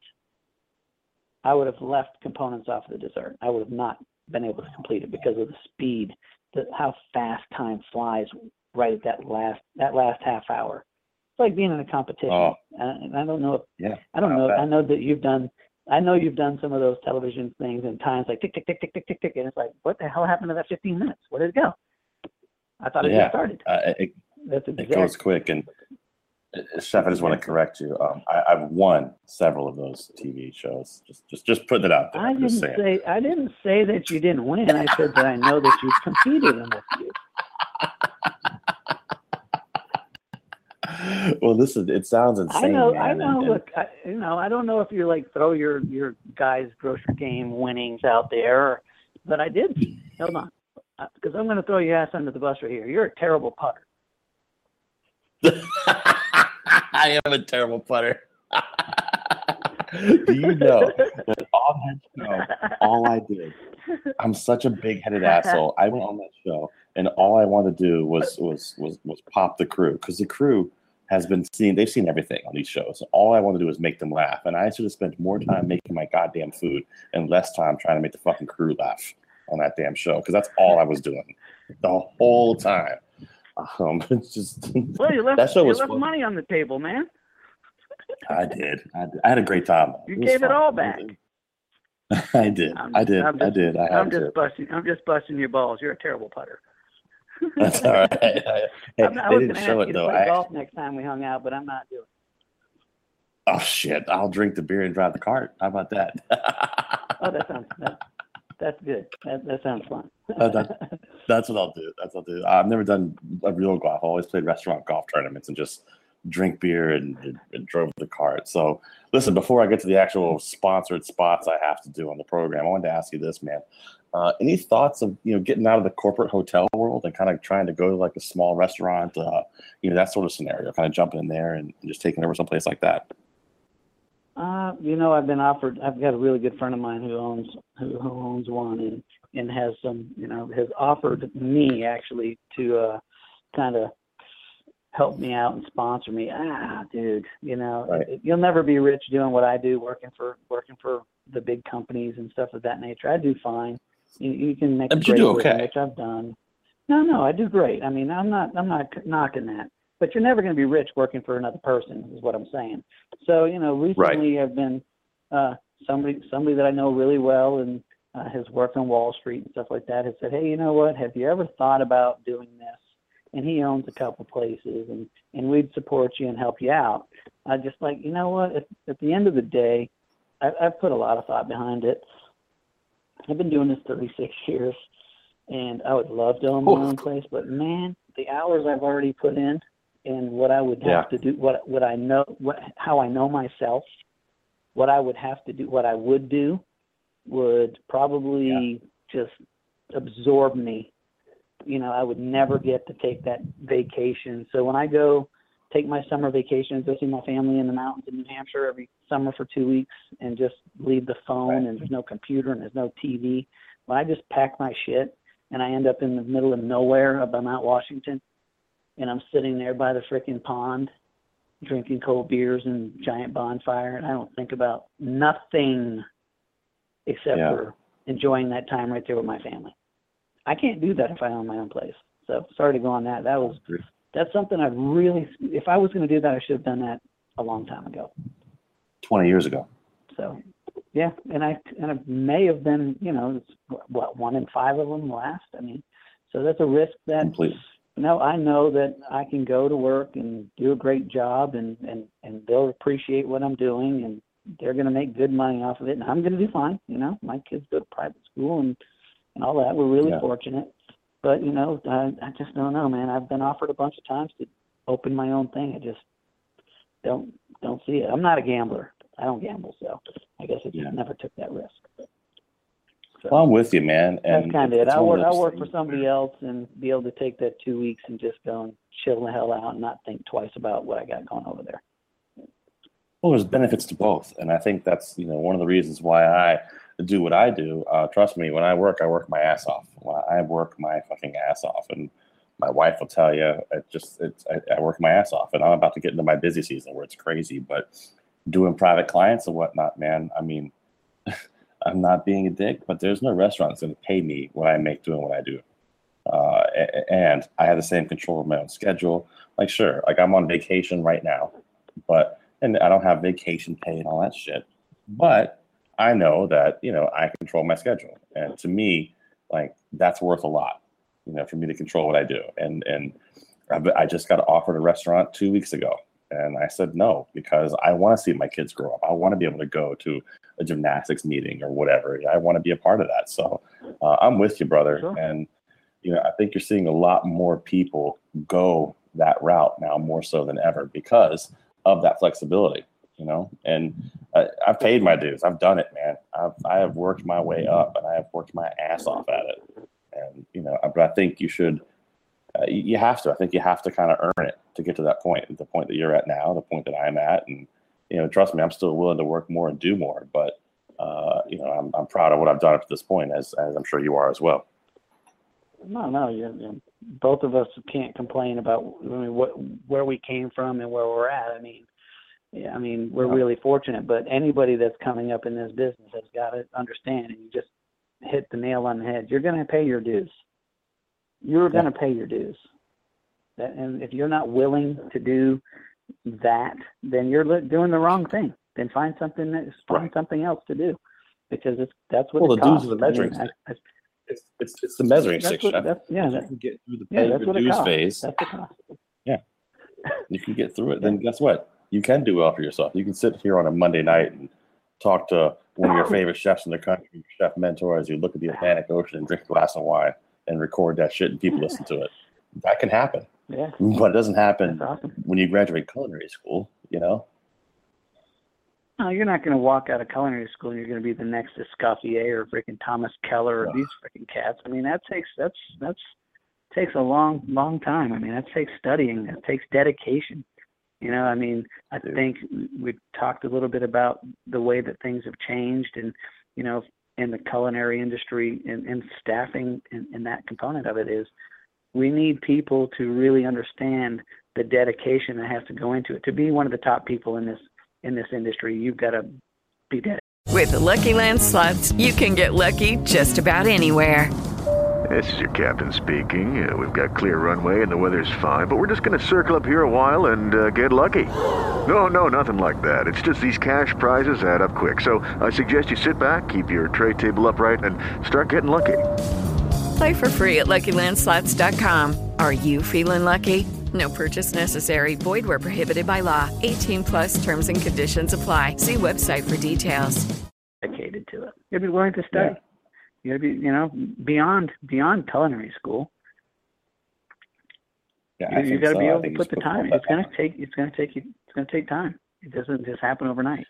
I would have left components off the dessert. I would have not been able to complete it because of the speed, the, how fast time flies right at that last that last half hour. It's like being in a competition. Oh. And I don't know if yeah, I don't know. bet. I know that you've done. I know you've done some of those television things, and times like tick tick tick tick tick tick tick, and it's like, what the hell happened to that fifteen minutes? Where did it go? I thought it yeah. just started. Uh, it, That's it exactly. goes quick. And uh, Chef, I just want to correct you. Um, I, I've won several of those T V shows. Just, just, just putting it out there. I I'm just didn't saying. say I didn't say that you didn't win. I said that I know that you've competed in a few. Well, listen, it sounds insane. I know, man. I know. And, Look, I, you know, I don't know if you like throw your your guys' grocery game winnings out there, but I did. Hold on, because I'm going to throw your ass under the bus right here. You're a terrible putter. I am a terrible putter. Do you know that on that show, all I did, I'm such a big-headed asshole. I went on that show, and all I wanted to do was was was was pop the crew, because the crew has been seeing, they've seen everything on these shows. All I want to do is make them laugh, and I should have spent more time making my goddamn food and less time trying to make the fucking crew laugh on that damn show, because that's all I was doing the whole time. Um, it's just Well, you left, that show you was left fun. money on the table, man. I did. I did. I had a great time. You was gave it fun. all back. I did. I'm I just- did. I'm I just- did. I had I'm to. just busting. I'm just busting your balls. You're a terrible putter. That's all right. Hey, I'm not, I they was didn't going to show ask it you to though. play I, golf next time we hung out, but I'm not doing it. oh shit! I'll drink the beer and drive the cart. How about that? Oh, that sounds that, that's good. That that sounds fun. Uh, that, that's what I'll do. That's what I'll do. I've never done a real golf. I always played restaurant golf tournaments and just drink beer and, and, and drove the cart. So listen, before I get to the actual sponsored spots I have to do on the program, I wanted to ask you this, man. Uh, any thoughts of, you know, getting out of the corporate hotel world and kind of trying to go to like a small restaurant, uh, you know, that sort of scenario, kind of jumping in there and just taking over someplace like that? Uh, you know, I've been offered. I've got a really good friend of mine who owns who, who owns one and and has some, you know, has offered me actually to uh, kind of help me out and sponsor me. Ah, dude, you know, Right. you'll never be rich doing what I do, working for working for the big companies and stuff of that nature. I do fine. You, you can make a But you great do living, okay. which I've done. No, no, I do great. I mean, I'm not, I'm not knocking that. But you're never going to be rich working for another person, is what I'm saying. So, you know, recently I've been uh, somebody, somebody that I know really well and uh, has worked on Wall Street and stuff like that has said, hey, you know what? Have you ever thought about doing this? And he owns a couple places, and, and we'd support you and help you out. I just like, you know what? At, at the end of the day, I, I've put a lot of thought behind it. I've been doing this thirty-six years. And I would love to own my own place, but man, the hours I've already put in and what I would have Yeah. to do, what what I know, what how I know myself, what I would have to do, what I would do, would probably just absorb me. You know, I would never get to take that vacation. So when I go take my summer vacation and go see my family in the mountains in New Hampshire every summer for two weeks and just leave the phone and there's no computer and there's no T V, when I just pack my shit and I end up in the middle of nowhere up by Mount Washington, and I'm sitting there by the frickin' pond, drinking cold beers and giant bonfire, and I don't think about nothing except Yeah. for enjoying that time right there with my family. I can't do that if I own my own place. So sorry to go on that. That was that's something I really. If I was going to do that, I should have done that a long time ago. twenty years ago. So. Yeah, and I and it may have been, you know, it's, what, one in five of them last. I mean, so that's a risk that, Completely. you know, I know that I can go to work and do a great job, and, and, and they'll appreciate what I'm doing, and they're going to make good money off of it, and I'm going to do fine. You know, my kids go to private school and, and all that. We're really Yeah. fortunate. But, you know, I, I just don't know, man. I've been offered a bunch of times to open my own thing. I just don't don't see it. I'm not a gambler. I don't gamble, so I guess I just Yeah. never took that risk. So Well, I'm with you, man. And that's kind of it. it's I one work. of I those work for things- somebody else and be able to take that two weeks and just go and chill the hell out and not think twice about what I got going over there. Well, there's benefits to both, and I think that's you know one of the reasons why I do what I do. Uh, trust me, when I work, I work my ass off. Well, I work my fucking ass off, and my wife will tell you, it just it's, I, I work my ass off, and I'm about to get into my busy season where it's crazy. But doing private clients and whatnot, man, I mean, I'm not being a dick, but there's no restaurant that's going to pay me what I make doing what I do. Uh, a- and I have the same control of my own schedule. Like, sure, like I'm on vacation right now, but and I don't have vacation pay and all that shit. But I know that you know I control my schedule, and to me, like that's worth a lot. You know, for me to control what I do. And and I, I just got offered a restaurant two weeks ago. And I said no, because I want to see my kids grow up. I want to be able to go to a gymnastics meeting or whatever. I want to be a part of that. So uh, I'm with you, brother. Sure. And, you know, I think you're seeing a lot more people go that route now more so than ever because of that flexibility, you know, and I, I've paid my dues. I've done it, man. I've, I have worked my way up and I have worked my ass off at it. And, you know, but I think you should, Uh, you, you have to. I think you have to kind of earn it to get to that point, the point that you're at now, the point that I'm at. And, you know, trust me, I'm still willing to work more and do more. But, uh, you know, I'm, I'm proud of what I've done up to this point, as, as I'm sure you are as well. No, no, you, you, both of us can't complain about I mean, what where we came from and where we're at. I mean, yeah, I mean, we're Yeah. really fortunate. But anybody that's coming up in this business has got to understand, and you just hit the nail on the head. You're going to pay your dues. You're going to pay your dues. That, and if you're not willing to do that, then you're li- doing the wrong thing. Then find something that find Right. something else to do, because it's that's what Well, it the dues costs. are the I mean, measuring I- stick. I- It's, it's, it's the measuring That's stick. what- Chef. that's- yeah, If you that- can get through the yeah, pay that's your what it dues costs. phase. That's the cost. Yeah. You can get through it. Then guess what? You can do well for yourself. You can sit here on a Monday night and talk to one of your favorite chefs in the country, your chef mentor, as you look at the Atlantic Ocean and drink a glass of wine and record that shit and people listen to it. That can happen. Yeah. But it doesn't happen That's awesome. when you graduate culinary school, you know? No, you're not going to walk out of culinary school and you're going to be the next Escoffier or freaking Thomas Keller or Ugh. these freaking cats. I mean, that takes that's that's takes a long, long time. I mean, that takes studying. That takes dedication. You know, I mean, I Dude. think we talked a little bit about the way that things have changed, and you know, in the culinary industry and, and staffing, and, and that component of it is, we need people to really understand the dedication that has to go into it. To be one of the top people in this in this industry, you've got to be dedicated. With the Lucky Land Slots, you can get lucky just about anywhere. This is your captain speaking. Uh, we've got clear runway and the weather's fine, but we're just going to circle up here a while and uh, get lucky. No, no, nothing like that. It's just these cash prizes add up quick. So I suggest you sit back, keep your tray table upright, and start getting lucky. Play for free at Lucky Land Slots dot com. Are you feeling lucky? No purchase necessary. Void where prohibited by law. eighteen plus terms and conditions apply. See website for details. Dedicated to it. You'll be willing to study. Yeah. You got to be, you know, beyond beyond culinary school. Yeah, you, you got to so. be able to put the time in. It's going to take. It's going to take you. It's going to take time. It doesn't just happen overnight.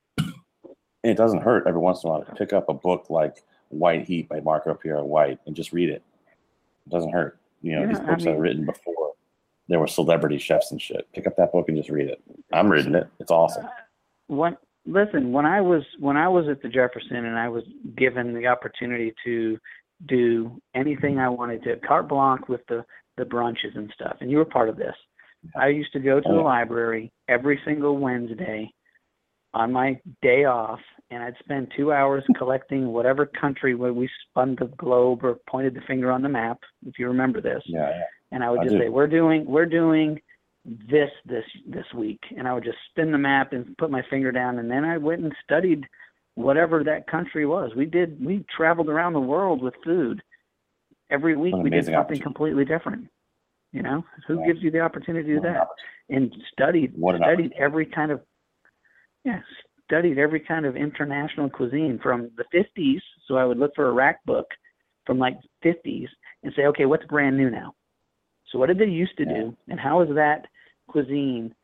It doesn't hurt every once in a while to pick up a book like White Heat by Marco Pierre White and just read it. It doesn't hurt. You know, yeah, these books I mean, are written before there were celebrity chefs and shit. Pick up that book and just read it. I'm reading it. It's awesome. Uh, what? Listen, when I was when I was at the Jefferson and I was given the opportunity to do anything I wanted to, carte blanche with the, the brunches and stuff, and you were part of this. I used to go to oh, the yeah. library every single Wednesday on my day off, and I'd spend two hours collecting whatever country where we spun the globe or pointed the finger on the map, if you remember this. Yeah, yeah. And I would I just do. say, we're doing we're doing this this this week, and I would just spin the map and put my finger down, and then I went and studied whatever that country was. We did we traveled around the world with food. Every week we did something completely different. You know, who yeah. gives you the opportunity to do that? And studied studied every kind of yeah, studied every kind of international cuisine from the fifties. So I would look for a rack book from like fifties and say, okay, what's brand new now? So what did they used to do, and how has that cuisine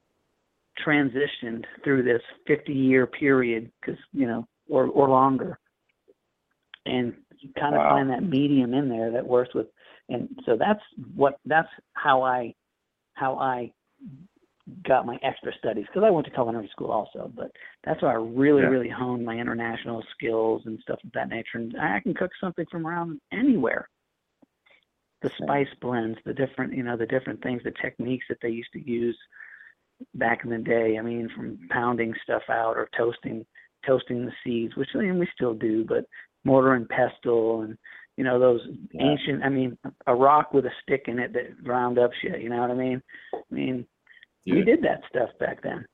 transitioned through this fifty-year period, because you know, or or longer? And you kind of wow. find that medium in there that works with, and so that's what that's how I how I got my extra studies, because I went to culinary school also, but that's why I really yeah. really honed my international skills and stuff of that nature. And I can cook something from around anywhere. The spice blends, the different, you know, the different things, the techniques that they used to use back in the day. I mean, from pounding stuff out or toasting, toasting the seeds, which I mean, we still do, but mortar and pestle and, you know, those yeah. ancient, I mean, a rock with a stick in it that ground up shit, you know what I mean? I mean, Dude. we did that stuff back then.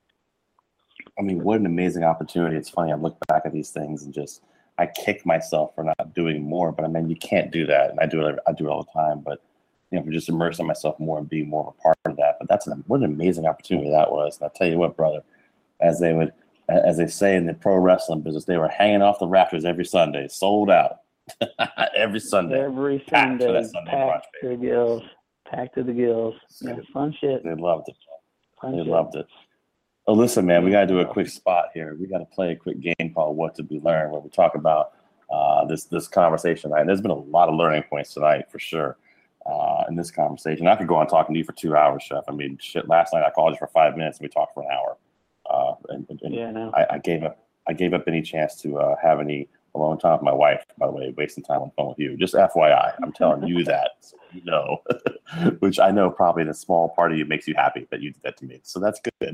I mean, what an amazing opportunity. It's funny. I look back at these things and just, I kick myself for not doing more, but I mean, you can't do that. And I do it, I do it all the time, but you know, for just immersing myself more and being more of a part of that. But that's an, what an amazing opportunity that was. And I'll tell you what, brother, as they would, as they say in the pro wrestling business, they were hanging off the rafters every Sunday, sold out every Sunday. Every packed Sunday, Sunday packed brunch, to the gills, packed to the gills. Yeah, fun shit. They loved it. Fun they shit. loved it. Oh, listen, man, we got to do a quick spot here. We got to play a quick game called What Did We Learn, where we talk about uh, this this conversation tonight. And there's been a lot of learning points tonight, for sure, uh, in this conversation. I could go on talking to you for two hours, Chef. I mean, shit, last night I called you for five minutes and we talked for an hour. Uh, and and yeah, no. I, I gave up I gave up any chance to uh, have any alone time with my wife, by the way, wasting time on the phone with you. Just F Y I, I'm telling you that, so you know, which I know probably in a small part of you makes you happy that you did that to me. So that's good.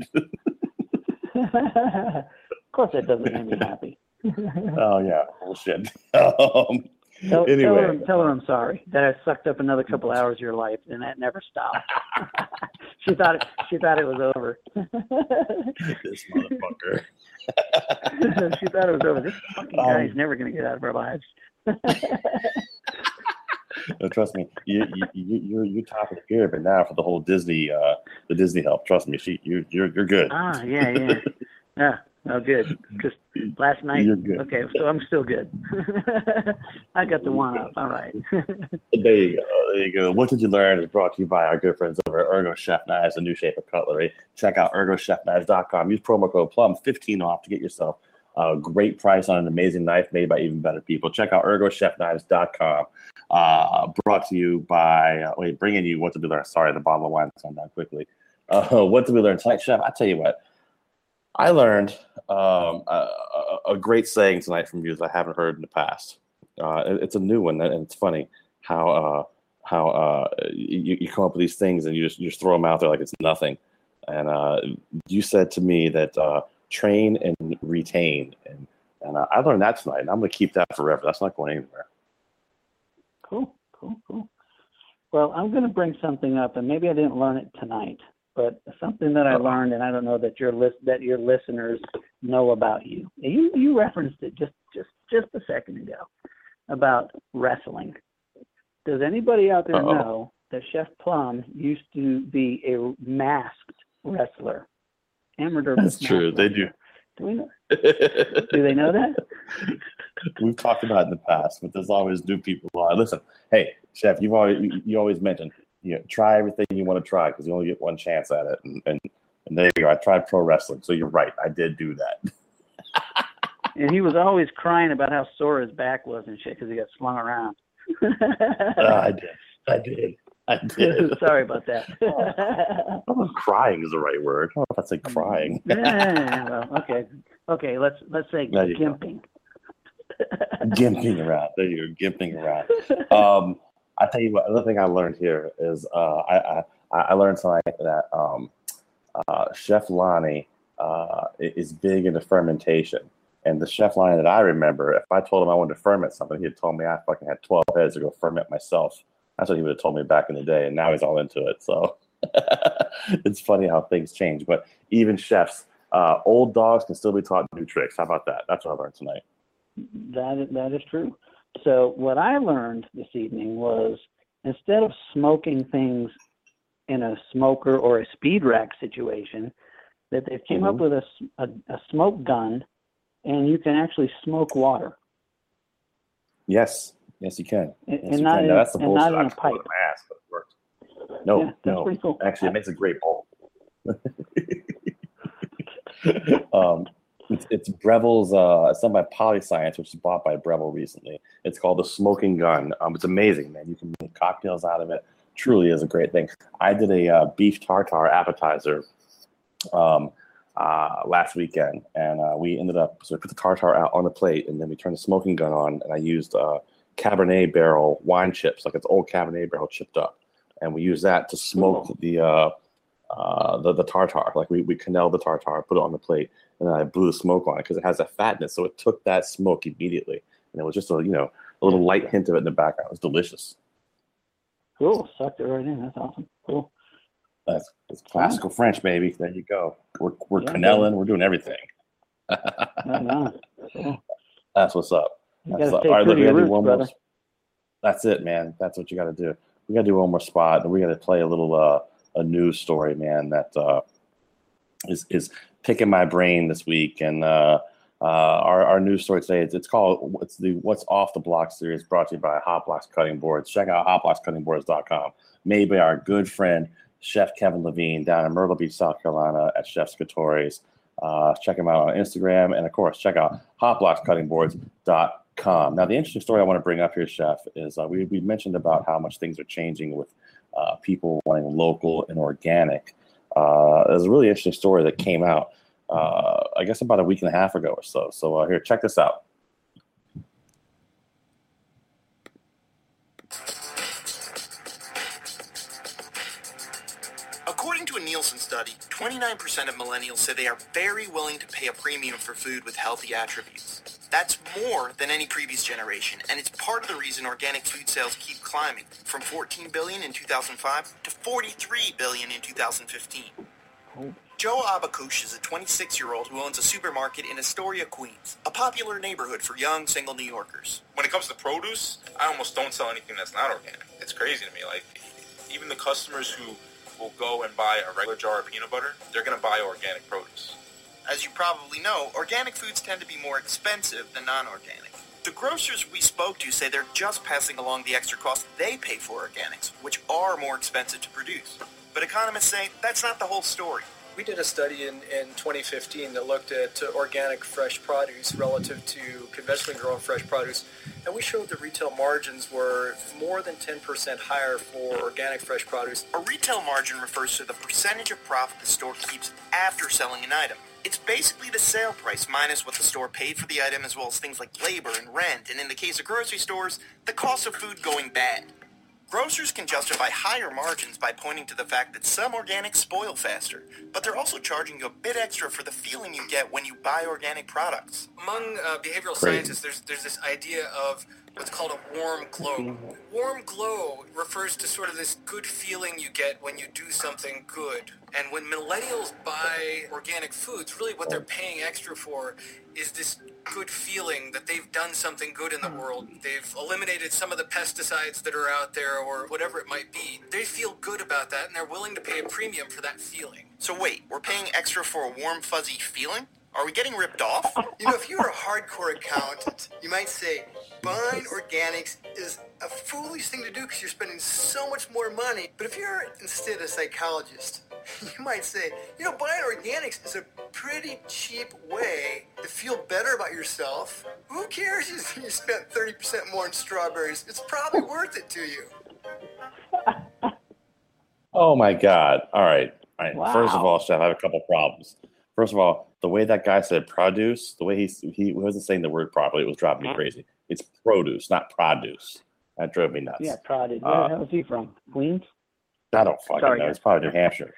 Of course that doesn't make me happy. Oh, yeah. Bullshit. um, tell, anyway. tell, her, tell her I'm sorry that I sucked up another couple hours of your life and that never stopped. she thought it, she thought it was over. This motherfucker. She thought it was over. This fucking um, guy's never going to get out of our lives. No, trust me, you, you, you, you're you're top of the pyramid now for the whole Disney, uh, the Disney help. Trust me, she, you, you're you're good. Ah, yeah, yeah, yeah. Oh, good. Because last night, You're good. okay, so I'm still good. I got the one up. All right. There you go. There you go. What Did You Learn is brought to you by our good friends over at Ergo Chef Knives, a new shape of cutlery. Check out ergo chef knives dot com. Use promo code Plum fifteen off to get yourself a great price on an amazing knife made by even better people. Check out ergo chef knives dot com. Uh, brought to you by, uh, wait, bringing you What Did We Learn? Sorry, the bottle of wine is on down quickly. Uh, what did we learn tonight, Chef? I tell you what, I learned um, a, a great saying tonight from you that I haven't heard in the past. Uh, it, it's a new one, and it's funny how uh, how uh, you, you come up with these things and you just you just throw them out there like it's nothing. And uh, you said to me that uh, train and retain, and and uh, I learned that tonight, and I'm going to keep that forever. That's not going anywhere. Cool, cool, cool. Well, I'm going to bring something up, and maybe I didn't learn it tonight, but something that I learned, and I don't know that your list that your listeners know about you. You you referenced it just just just a second ago about wrestling. Does anybody out there Uh-oh. know that Chef Plum used to be a masked wrestler? Amateur. That's true. They do. Do we know? Do they know that? We've talked about it in the past, but there's always new people. Uh, listen, hey, Chef, you've always you, you always mentioned you know, try everything you want to try because you only get one chance at it. And, and and there you go. I tried pro wrestling, so you're right. I did do that. And he was always crying about how sore his back was and shit because he got slung around. uh, I did. I did. I did. Sorry about that. I don't know if crying is the right word. I don't know if that's like crying. Yeah, well, okay. Okay, let's let's say There you gimping. Gimping around. There you go. Gimping around. Um, I tell you what. Another thing I learned here is uh, I, I I learned tonight that um, uh, Chef Lonnie uh, is big into fermentation. And the Chef Lonnie that I remember, if I told him I wanted to ferment something, he'd told me I fucking had twelve heads to go ferment myself. That's what he would have told me back in the day, and now he's all into it. So it's funny how things change. But even chefs, uh, old dogs can still be taught new tricks. How about that? That's what I learned tonight. That is, that is true. So what I learned this evening was instead of smoking things in a smoker or a speed rack situation, that they came Mm-hmm. up with a, s- a, a smoke gun, and you can actually smoke water. Yes. Yes, you can. And, Yes, and you not can. in, Now, that's the and bullshit. not in I a just put it pipe. in my ass, but it worked. No, Yeah, that's no. pretty cool. Actually, it makes a great bowl. um, it's, it's Breville's. Uh, it's done by Polyscience, which is bought by Breville recently. It's called the Smoking Gun. Um, it's amazing, man. You can make cocktails out of it. Truly is a great thing. I did a uh, beef tartare appetizer um, uh, last weekend, and uh, we ended up so we put the tartare out on the plate, and then we turned the smoking gun on, and I used uh, Cabernet barrel wine chips, like it's old Cabernet barrel chipped up, and we used that to smoke Cool. the uh, uh, the the tartare. Like we we cannelled the tartare, put it on the plate, and then I blew the smoke on it because it has a fatness, so it took that smoke immediately, and it was just a you know a little light hint of it in the background. It was delicious. Cool. Sucked it right in. That's awesome. Cool. That's, that's classical French, baby. There you go. We're we're Yeah, cannelling. We're doing everything. Right on. Cool. That's what's up. You That's gotta up. stay All right, true look, to we your gotta do roots, one more. brother. That's it, man. That's what you got to do. We got to do one more spot, and we got to play a little uh, a news story, man. That uh, is is picking my brain this week, and uh, uh, our our news story today. It's, it's called it's the What's Off the Block series, brought to you by Hot Blocks Cutting Boards. Check out hot blocks cutting boards dot com. Made by our good friend Chef Kevin Levine down in Myrtle Beach, South Carolina, at Chef Scatore's. Uh, check him out on Instagram, and of course, check out hot blocks cutting boards dot com. Now, the interesting story I want to bring up here, Chef, is uh, we we mentioned about how much things are changing with uh, people wanting local and organic. Uh, there's a really interesting story that came out, uh, I guess, about a week and a half ago or so. So uh, here, check this out. According to a Nielsen study, twenty-nine percent of millennials say they are very willing to pay a premium for food with healthy attributes. That's more than any previous generation, and it's part of the reason organic food sales keep climbing from fourteen billion dollars in two thousand five to forty-three billion dollars in two thousand fifteen. Joe Abakush is a twenty-six-year-old who owns a supermarket in Astoria, Queens, a popular neighborhood for young, single New Yorkers. When it comes to produce, I almost don't sell anything that's not organic. It's crazy to me. Like, even the customers who will go and buy a regular jar of peanut butter, they're going to buy organic produce. As you probably know, organic foods tend to be more expensive than non-organic. The grocers we spoke to say they're just passing along the extra cost they pay for organics, which are more expensive to produce. But economists say that's not the whole story. We did a study in, in twenty fifteen that looked at uh, organic fresh produce relative to conventionally grown fresh produce, and we showed the retail margins were more than ten percent higher for organic fresh produce. A retail margin refers to the percentage of profit the store keeps after selling an item. It's basically the sale price minus what the store paid for the item, as well as things like labor and rent, and in the case of grocery stores, the cost of food going bad. Grocers can justify higher margins by pointing to the fact that some organics spoil faster, but they're also charging you a bit extra for the feeling you get when you buy organic products. Among uh, behavioral Crazy. scientists, there's there's this idea of what's called a warm glow. Warm glow refers to sort of this good feeling you get when you do something good. And when millennials buy organic foods, really what they're paying extra for is this good feeling that they've done something good in the world. They've eliminated some of the pesticides that are out there or whatever it might be. They feel good about that and they're willing to pay a premium for that feeling. So wait, we're paying extra for a warm, fuzzy feeling? Are we getting ripped off? You know, if you're a hardcore accountant, you might say buying organics is a foolish thing to do because you're spending so much more money. But if you're instead a psychologist, you might say, you know, buying organics is a pretty cheap way to feel better about yourself. Who cares if you spent thirty percent more on strawberries? It's probably worth it to you. Oh my God. All right. All right. Wow. First of all, Chef, I have a couple problems. First of all, the way that guy said produce, the way he he wasn't saying the word properly, it was driving me crazy. It's produce, not produce. That drove me nuts. Yeah, prodded. Where Uh, the hell is he from? Queens? I don't fucking Sorry, know. guys. It's probably New Hampshire.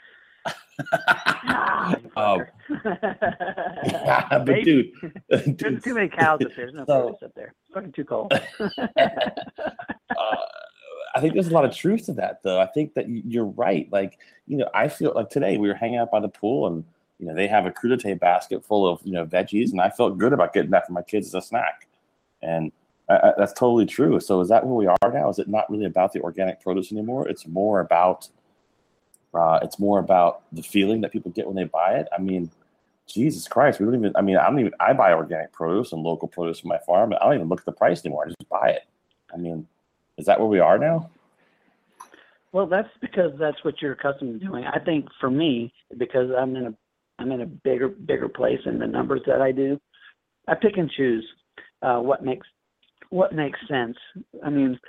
um, yeah, but Maybe. dude, There's too many cows up there. There's no So- produce up there. It's fucking too cold. uh, I think there's a lot of truth to that, though. I think that y- you're right. Like, you know, I feel like today we were hanging out by the pool, and you know they have a crudité basket full of you know veggies, and I felt good about getting that for my kids as a snack, and I, I, that's totally true. So is that where we are now? Is it not really about the organic produce anymore? It's more about uh, it's more about the feeling that people get when they buy it. I mean, Jesus Christ, we don't even. I mean, I don't even. I buy organic produce and local produce from my farm. I don't even look at the price anymore. I just buy it. I mean, is that where we are now? Well, that's because that's what you're accustomed to doing. I think for me, because I'm in a I'm in a bigger bigger place in the numbers that I do, I pick and choose uh, what makes what makes sense. I mean,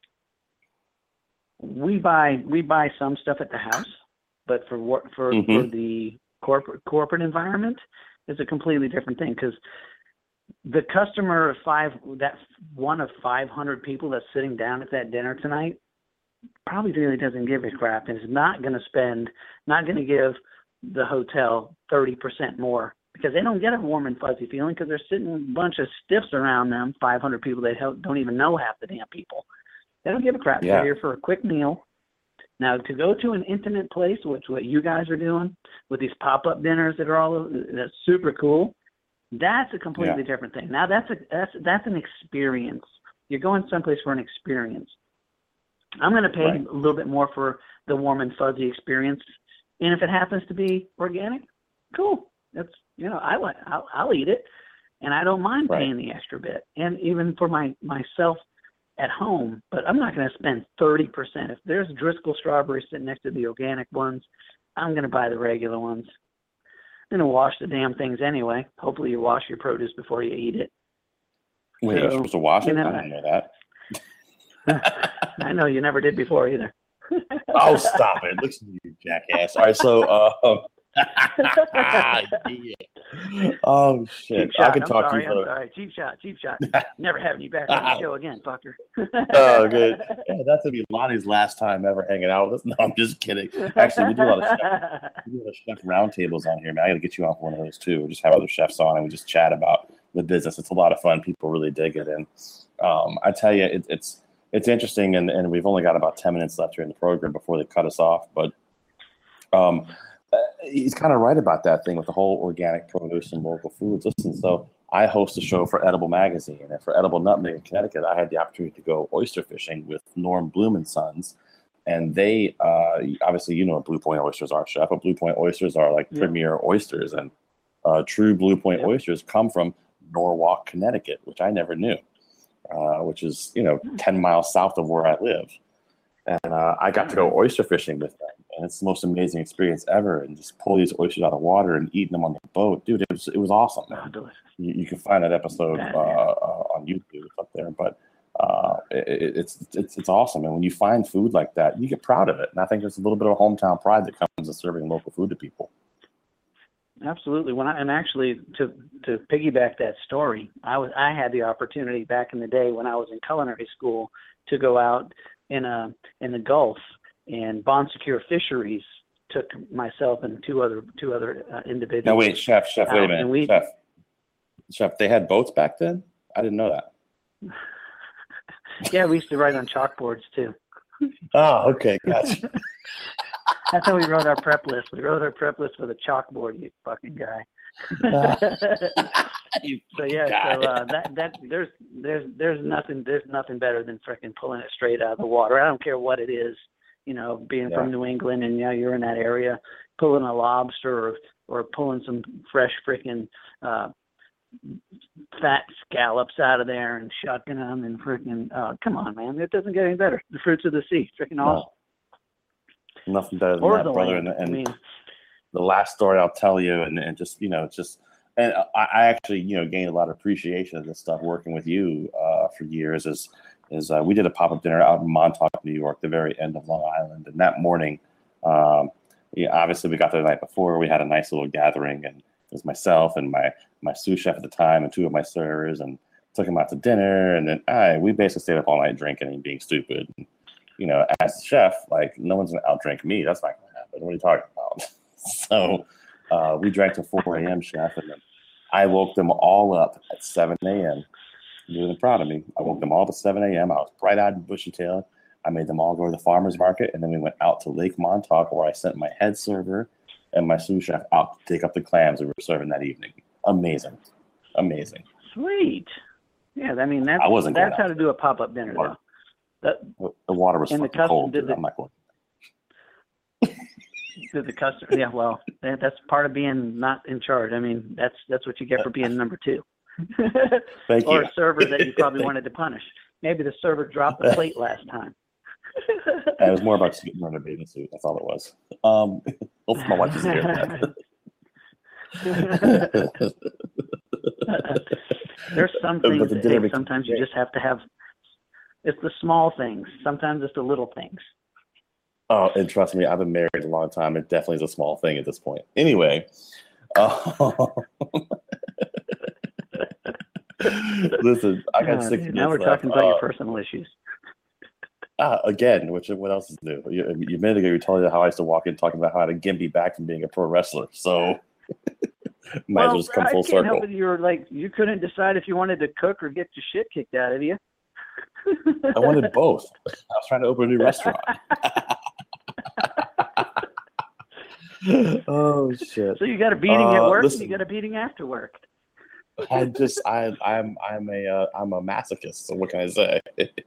we buy we buy some stuff at the house, but for what for, Mhm. for the corporate corporate environment, it's a completely different thing because the customer of five that one of five hundred people that's sitting down at that dinner tonight probably really doesn't give a crap and is not going to spend, not going to give the hotel thirty percent more because they don't get a warm and fuzzy feeling because they're sitting a bunch of stiffs around them, five hundred people that help, don't even know half the damn people. They don't give a crap. Yeah. They're here for a quick meal. Now, to go to an intimate place, which what you guys are doing with these pop-up dinners that are all over, that's super cool. That's a completely Yeah. different thing. Now, that's a that's that's an experience. You're going someplace for an experience. I'm going to pay Right. a little bit more for the warm and fuzzy experience, and if it happens to be organic, cool. That's you know I like I'll, I'll eat it, and I don't mind Right. paying the extra bit. And even for my myself at home, but I'm not going to spend thirty percent. If there's Driscoll strawberries sitting next to the organic ones, I'm going to buy the regular ones. I'm going to wash the damn things anyway. Hopefully you wash your produce before you eat it. Wait, you're So, supposed to wash you it? know, I didn't know that. I know you never did before either. Oh, stop it. Listen to you, jackass. All right, so, uh, yeah. Oh, shit. Cheap shot. I can I'm talk sorry, to you I'm for sorry. Cheap shot. Cheap shot. Never having you back on the show again, fucker. Oh, good. Yeah, that's gonna be Lonnie's last time ever hanging out with us. No, I'm just kidding. Actually, we do a lot of chef, we do a lot of chef roundtables on here, man. I got to get you off one of those too. We just have other chefs on and we just chat about the business. It's a lot of fun. People really dig it, and um, I tell you, it, it's it's interesting. And, and we've only got about ten minutes left here in the program before they cut us off. But um, uh, he's kind of right about that thing with the whole organic produce and local foods. Listen, so I host a show for Edible Magazine, and for Edible Nutmeg in Connecticut, I had the opportunity to go oyster fishing with Norm Bloom and Sons, and they uh, obviously you know what Blue Point oysters are, Chef. But Blue Point oysters are like Yeah. premier oysters, and uh, true Blue Point Yep. oysters come from Norwalk, Connecticut, which I never knew, uh, which is you know ten miles south of where I live, and uh, I got to go oyster fishing with them. And it's the most amazing experience ever. And just pull these oysters out of the water and eating them on the boat, dude. It was it was awesome. Oh, delicious. You, you can find that episode uh, uh, on YouTube it's up there, but uh, it, it's it's it's awesome. And when you find food like that, you get proud of it. And I think there's a little bit of hometown pride that comes in serving local food to people. Absolutely. When I, and actually to to piggyback that story, I was I had the opportunity back in the day when I was in culinary school to go out in a in the Gulf, and Bond Secure Fisheries took myself and two other two other uh, individuals. No, wait, chef, chef, wait a minute, we, chef, chef. They had boats back then? I didn't know that. Yeah, we used to write on chalkboards too. Oh, okay, gotcha. That's how we wrote our prep list. We wrote our prep list with a chalkboard. You fucking guy. So yeah, so uh, that that there's there's there's nothing there's nothing better than freaking pulling it straight out of the water. I don't care what it is, you know, being Yeah. from New England and you know you're in that area, pulling a lobster or or pulling some fresh freaking uh, fat scallops out of there and shucking them and freaking uh, come on, man, it doesn't get any better. The fruits of the sea, freaking awesome. Nothing better than Or that, the brother. land. And, and I mean, the last story I'll tell you, and, and just you know, it's just, and I, I actually you know gained a lot of appreciation of this stuff working with you uh, for years. Is is uh, we did a pop up dinner out in Montauk, New York, the very end of Long Island, and that morning, um, yeah, obviously we got there the night before. We had a nice little gathering, and it was myself and my my sous chef at the time and two of my servers, and took them out to dinner, and then I we basically stayed up all night drinking and being stupid. And, you know, as the chef, like no one's gonna outdrink me. That's not gonna happen. What are you talking about? So uh, we drank till four a.m. chef, and then I woke them all up at seven a.m. You're really proud of me. I woke them all up at seven a.m. I was bright-eyed and bushy-tailed. I made them all go to the farmer's market, and then we went out to Lake Montauk, where I sent my head server and my sous chef out to take up the clams we were serving that evening. Amazing, amazing. sweet. Yeah, I mean that's I wasn't going that's how out to do a pop up dinner though. That, The water was and the fucking custom cold. did Dude. the- I'm not going. to the customer. Yeah, well, that, that's part of being not in charge. I mean, that's that's what you get for being number two. Thank or you. a server that you probably wanted to punish. Maybe the server dropped the plate last time. It was more about just getting rid of a bathing suit. That's all it was. Um, hopefully my wife is here. There's some But things the that dinner hey, became sometimes you great. just have to have. It's the small things. Sometimes it's the little things. Oh, and trust me, I've been married a long time. It definitely is a small thing at this point. Anyway, uh, listen, I got Uh, six now minutes we're left. talking about Uh, your personal issues. Ah, again, which what else is new? You, you a minute ago you told me how I used to walk in talking about how to get me back from being a pro wrestler. So might as well just come I full can't help circle. it. You were like you couldn't decide if you wanted to cook or get your shit kicked out of you. I wanted both. I was trying to open a new restaurant. Oh shit! So you got a beating at Uh, work listen. and you got a beating after work. I just I I'm I'm a uh, I'm a masochist. So what can I say?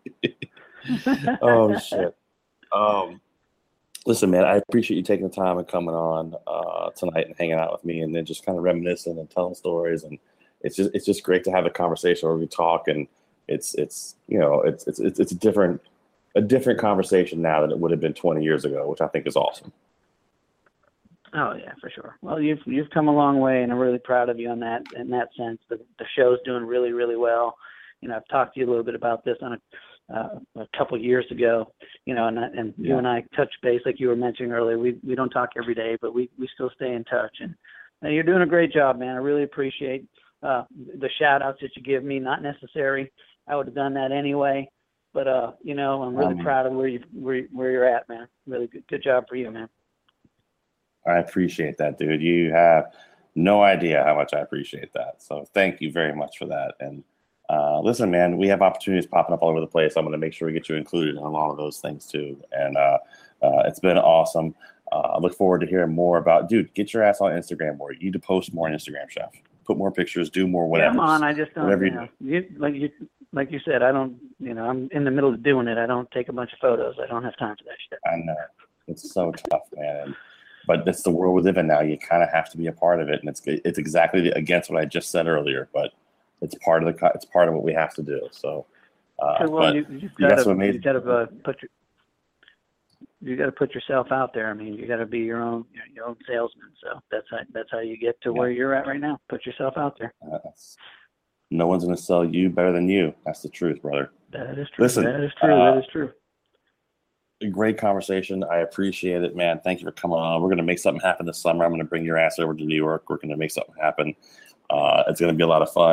Oh shit. Um, listen, man, I appreciate you taking the time and coming on uh, tonight and hanging out with me, and then just kind of reminiscing and telling stories. And it's just it's just great to have a conversation where we talk, and it's it's you know it's it's it's, it's a different a different conversation now than it would have been twenty years ago, which I think is awesome. Oh yeah, for sure. Well, you've you've come a long way, and I'm really proud of you on that in that sense. The the show's doing really really well. You know, I've talked to you a little bit about this on a uh, a couple of years ago. You know, and I- and you Yeah. and I touch base like you were mentioning earlier. We we don't talk every day, but we we still stay in touch. And uh, you're doing a great job, man. I really appreciate uh, the shout outs that you give me. Not necessary. I would have done that anyway. But uh, you know, I'm really Um, proud of where you where where you're at, man. Really good good job for you, man. I appreciate that, dude. You have no idea how much I appreciate that. So thank you very much for that. And uh, listen, man, we have opportunities popping up all over the place. I'm going to make sure we get you included in a lot of those things too. And uh, uh, it's been awesome. Uh, I look forward to hearing more about, dude, get your ass on Instagram more. You need to post more on Instagram, Chef. Put more pictures, do more whatever. Yeah, I'm on. I just don't. Whatever You you know, you, like you, like you said, I don't. You know, I'm in the middle of doing it. I don't take a bunch of photos. I don't have time for that shit. I know. It's so tough, man. And, but that's the world we live in now. You kind of have to be a part of it, and it's it's exactly the, against what I just said earlier. But it's part of the co- it's part of what we have to do. So, uh, Okay, well, but you, you've you got got to some amazing. you got to uh, put your you got to put yourself out there. I mean, you got to be your own your own salesman. So that's how that's how you get to where you're at right now. Put yourself out there. Uh, no one's going to sell you better than you. That's the truth, brother. That is true. Listen, that is true. uh, that is true. A great conversation. I appreciate it, man. Thank you for coming on. We're going to make something happen this summer. I'm going to bring your ass over to New York. We're going to make something happen. Uh, it's going to be a lot of fun.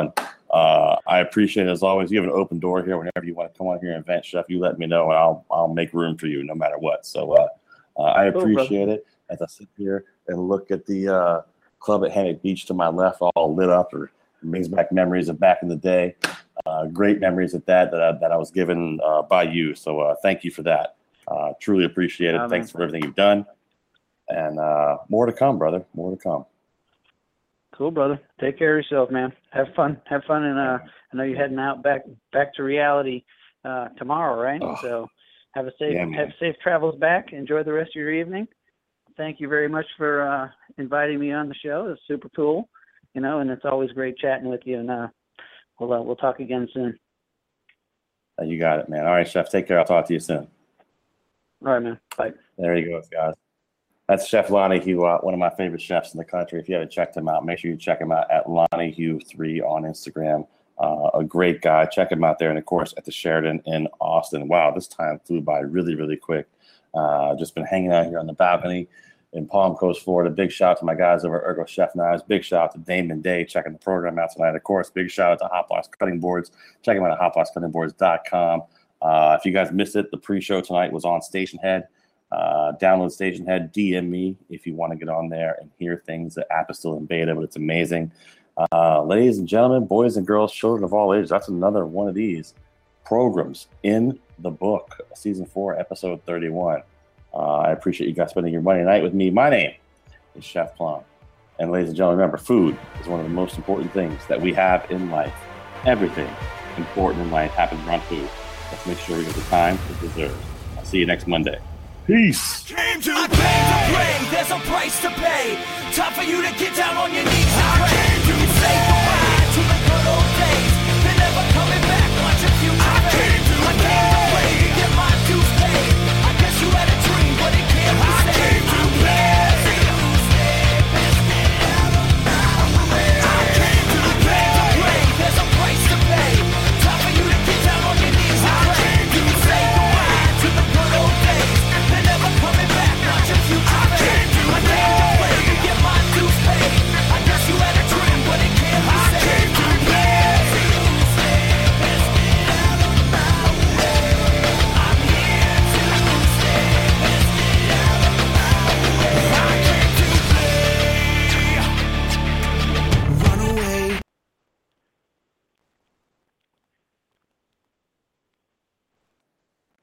uh, I appreciate it as always. You have an open door here. Whenever you want to come on here and vent, Chef, you let me know, and I'll I'll make room for you no matter what. So uh, uh, I appreciate cool, it as I sit here and look at the uh, club at Hammock Beach to my left, all lit up. Or it brings back memories of back in the day. Uh, great memories at that that I, that I was given uh, by you. So uh, thank you for that. Uh, truly appreciate it. Oh, Thanks man. for everything you've done. And uh, more to come, brother. More to come. Cool, brother. Take care of yourself, man. Have fun. Have fun. And uh, I know you're heading out back back to reality uh, tomorrow, right? Oh, so have a safe yeah, have safe travels back. Enjoy the rest of your evening. Thank you very much for uh, inviting me on the show. It's super cool, you know, and it's always great chatting with you. And uh, we'll uh, we'll talk again soon. You got it, man. All right, Chef. Take care. I'll talk to you soon. All right, man. Bye. There you go, guys. That's Chef Lonnie Hugh, uh, one of my favorite chefs in the country. If you haven't checked him out, make sure you check him out at Lonnie Hugh three on Instagram. Uh, a great guy. Check him out there. And, of course, at the Sheraton in Austin. Wow, this time flew by really, really quick. Uh, just been hanging out here on the balcony in Palm Coast, Florida. Big shout out to my guys over at Ergo Chef Knives. Big shout out to Damon Day checking the program out tonight. Of course, big shout out to Hot Box Cutting Boards. Check them out at hot box cutting boards dot com. Uh, if you guys missed it, the pre-show tonight was on Station Head. Uh, download Station Head, D M me if you want to get on there and hear things. The app is still in beta, but it's amazing. Uh, ladies and gentlemen, boys and girls, children of all ages, that's another one of these programs in the book, season four, episode thirty-one. Uh, I appreciate you guys spending your Monday night with me. My name is Chef Plum. And ladies and gentlemen, remember, food is one of the most important things that we have in life. Everything important in life happens around food. Let's make sure we get the time it deserves. I'll see you next Monday. Peace. Came to I came to play. There's a price to pay. Time for you to get down on your knees and pray. You say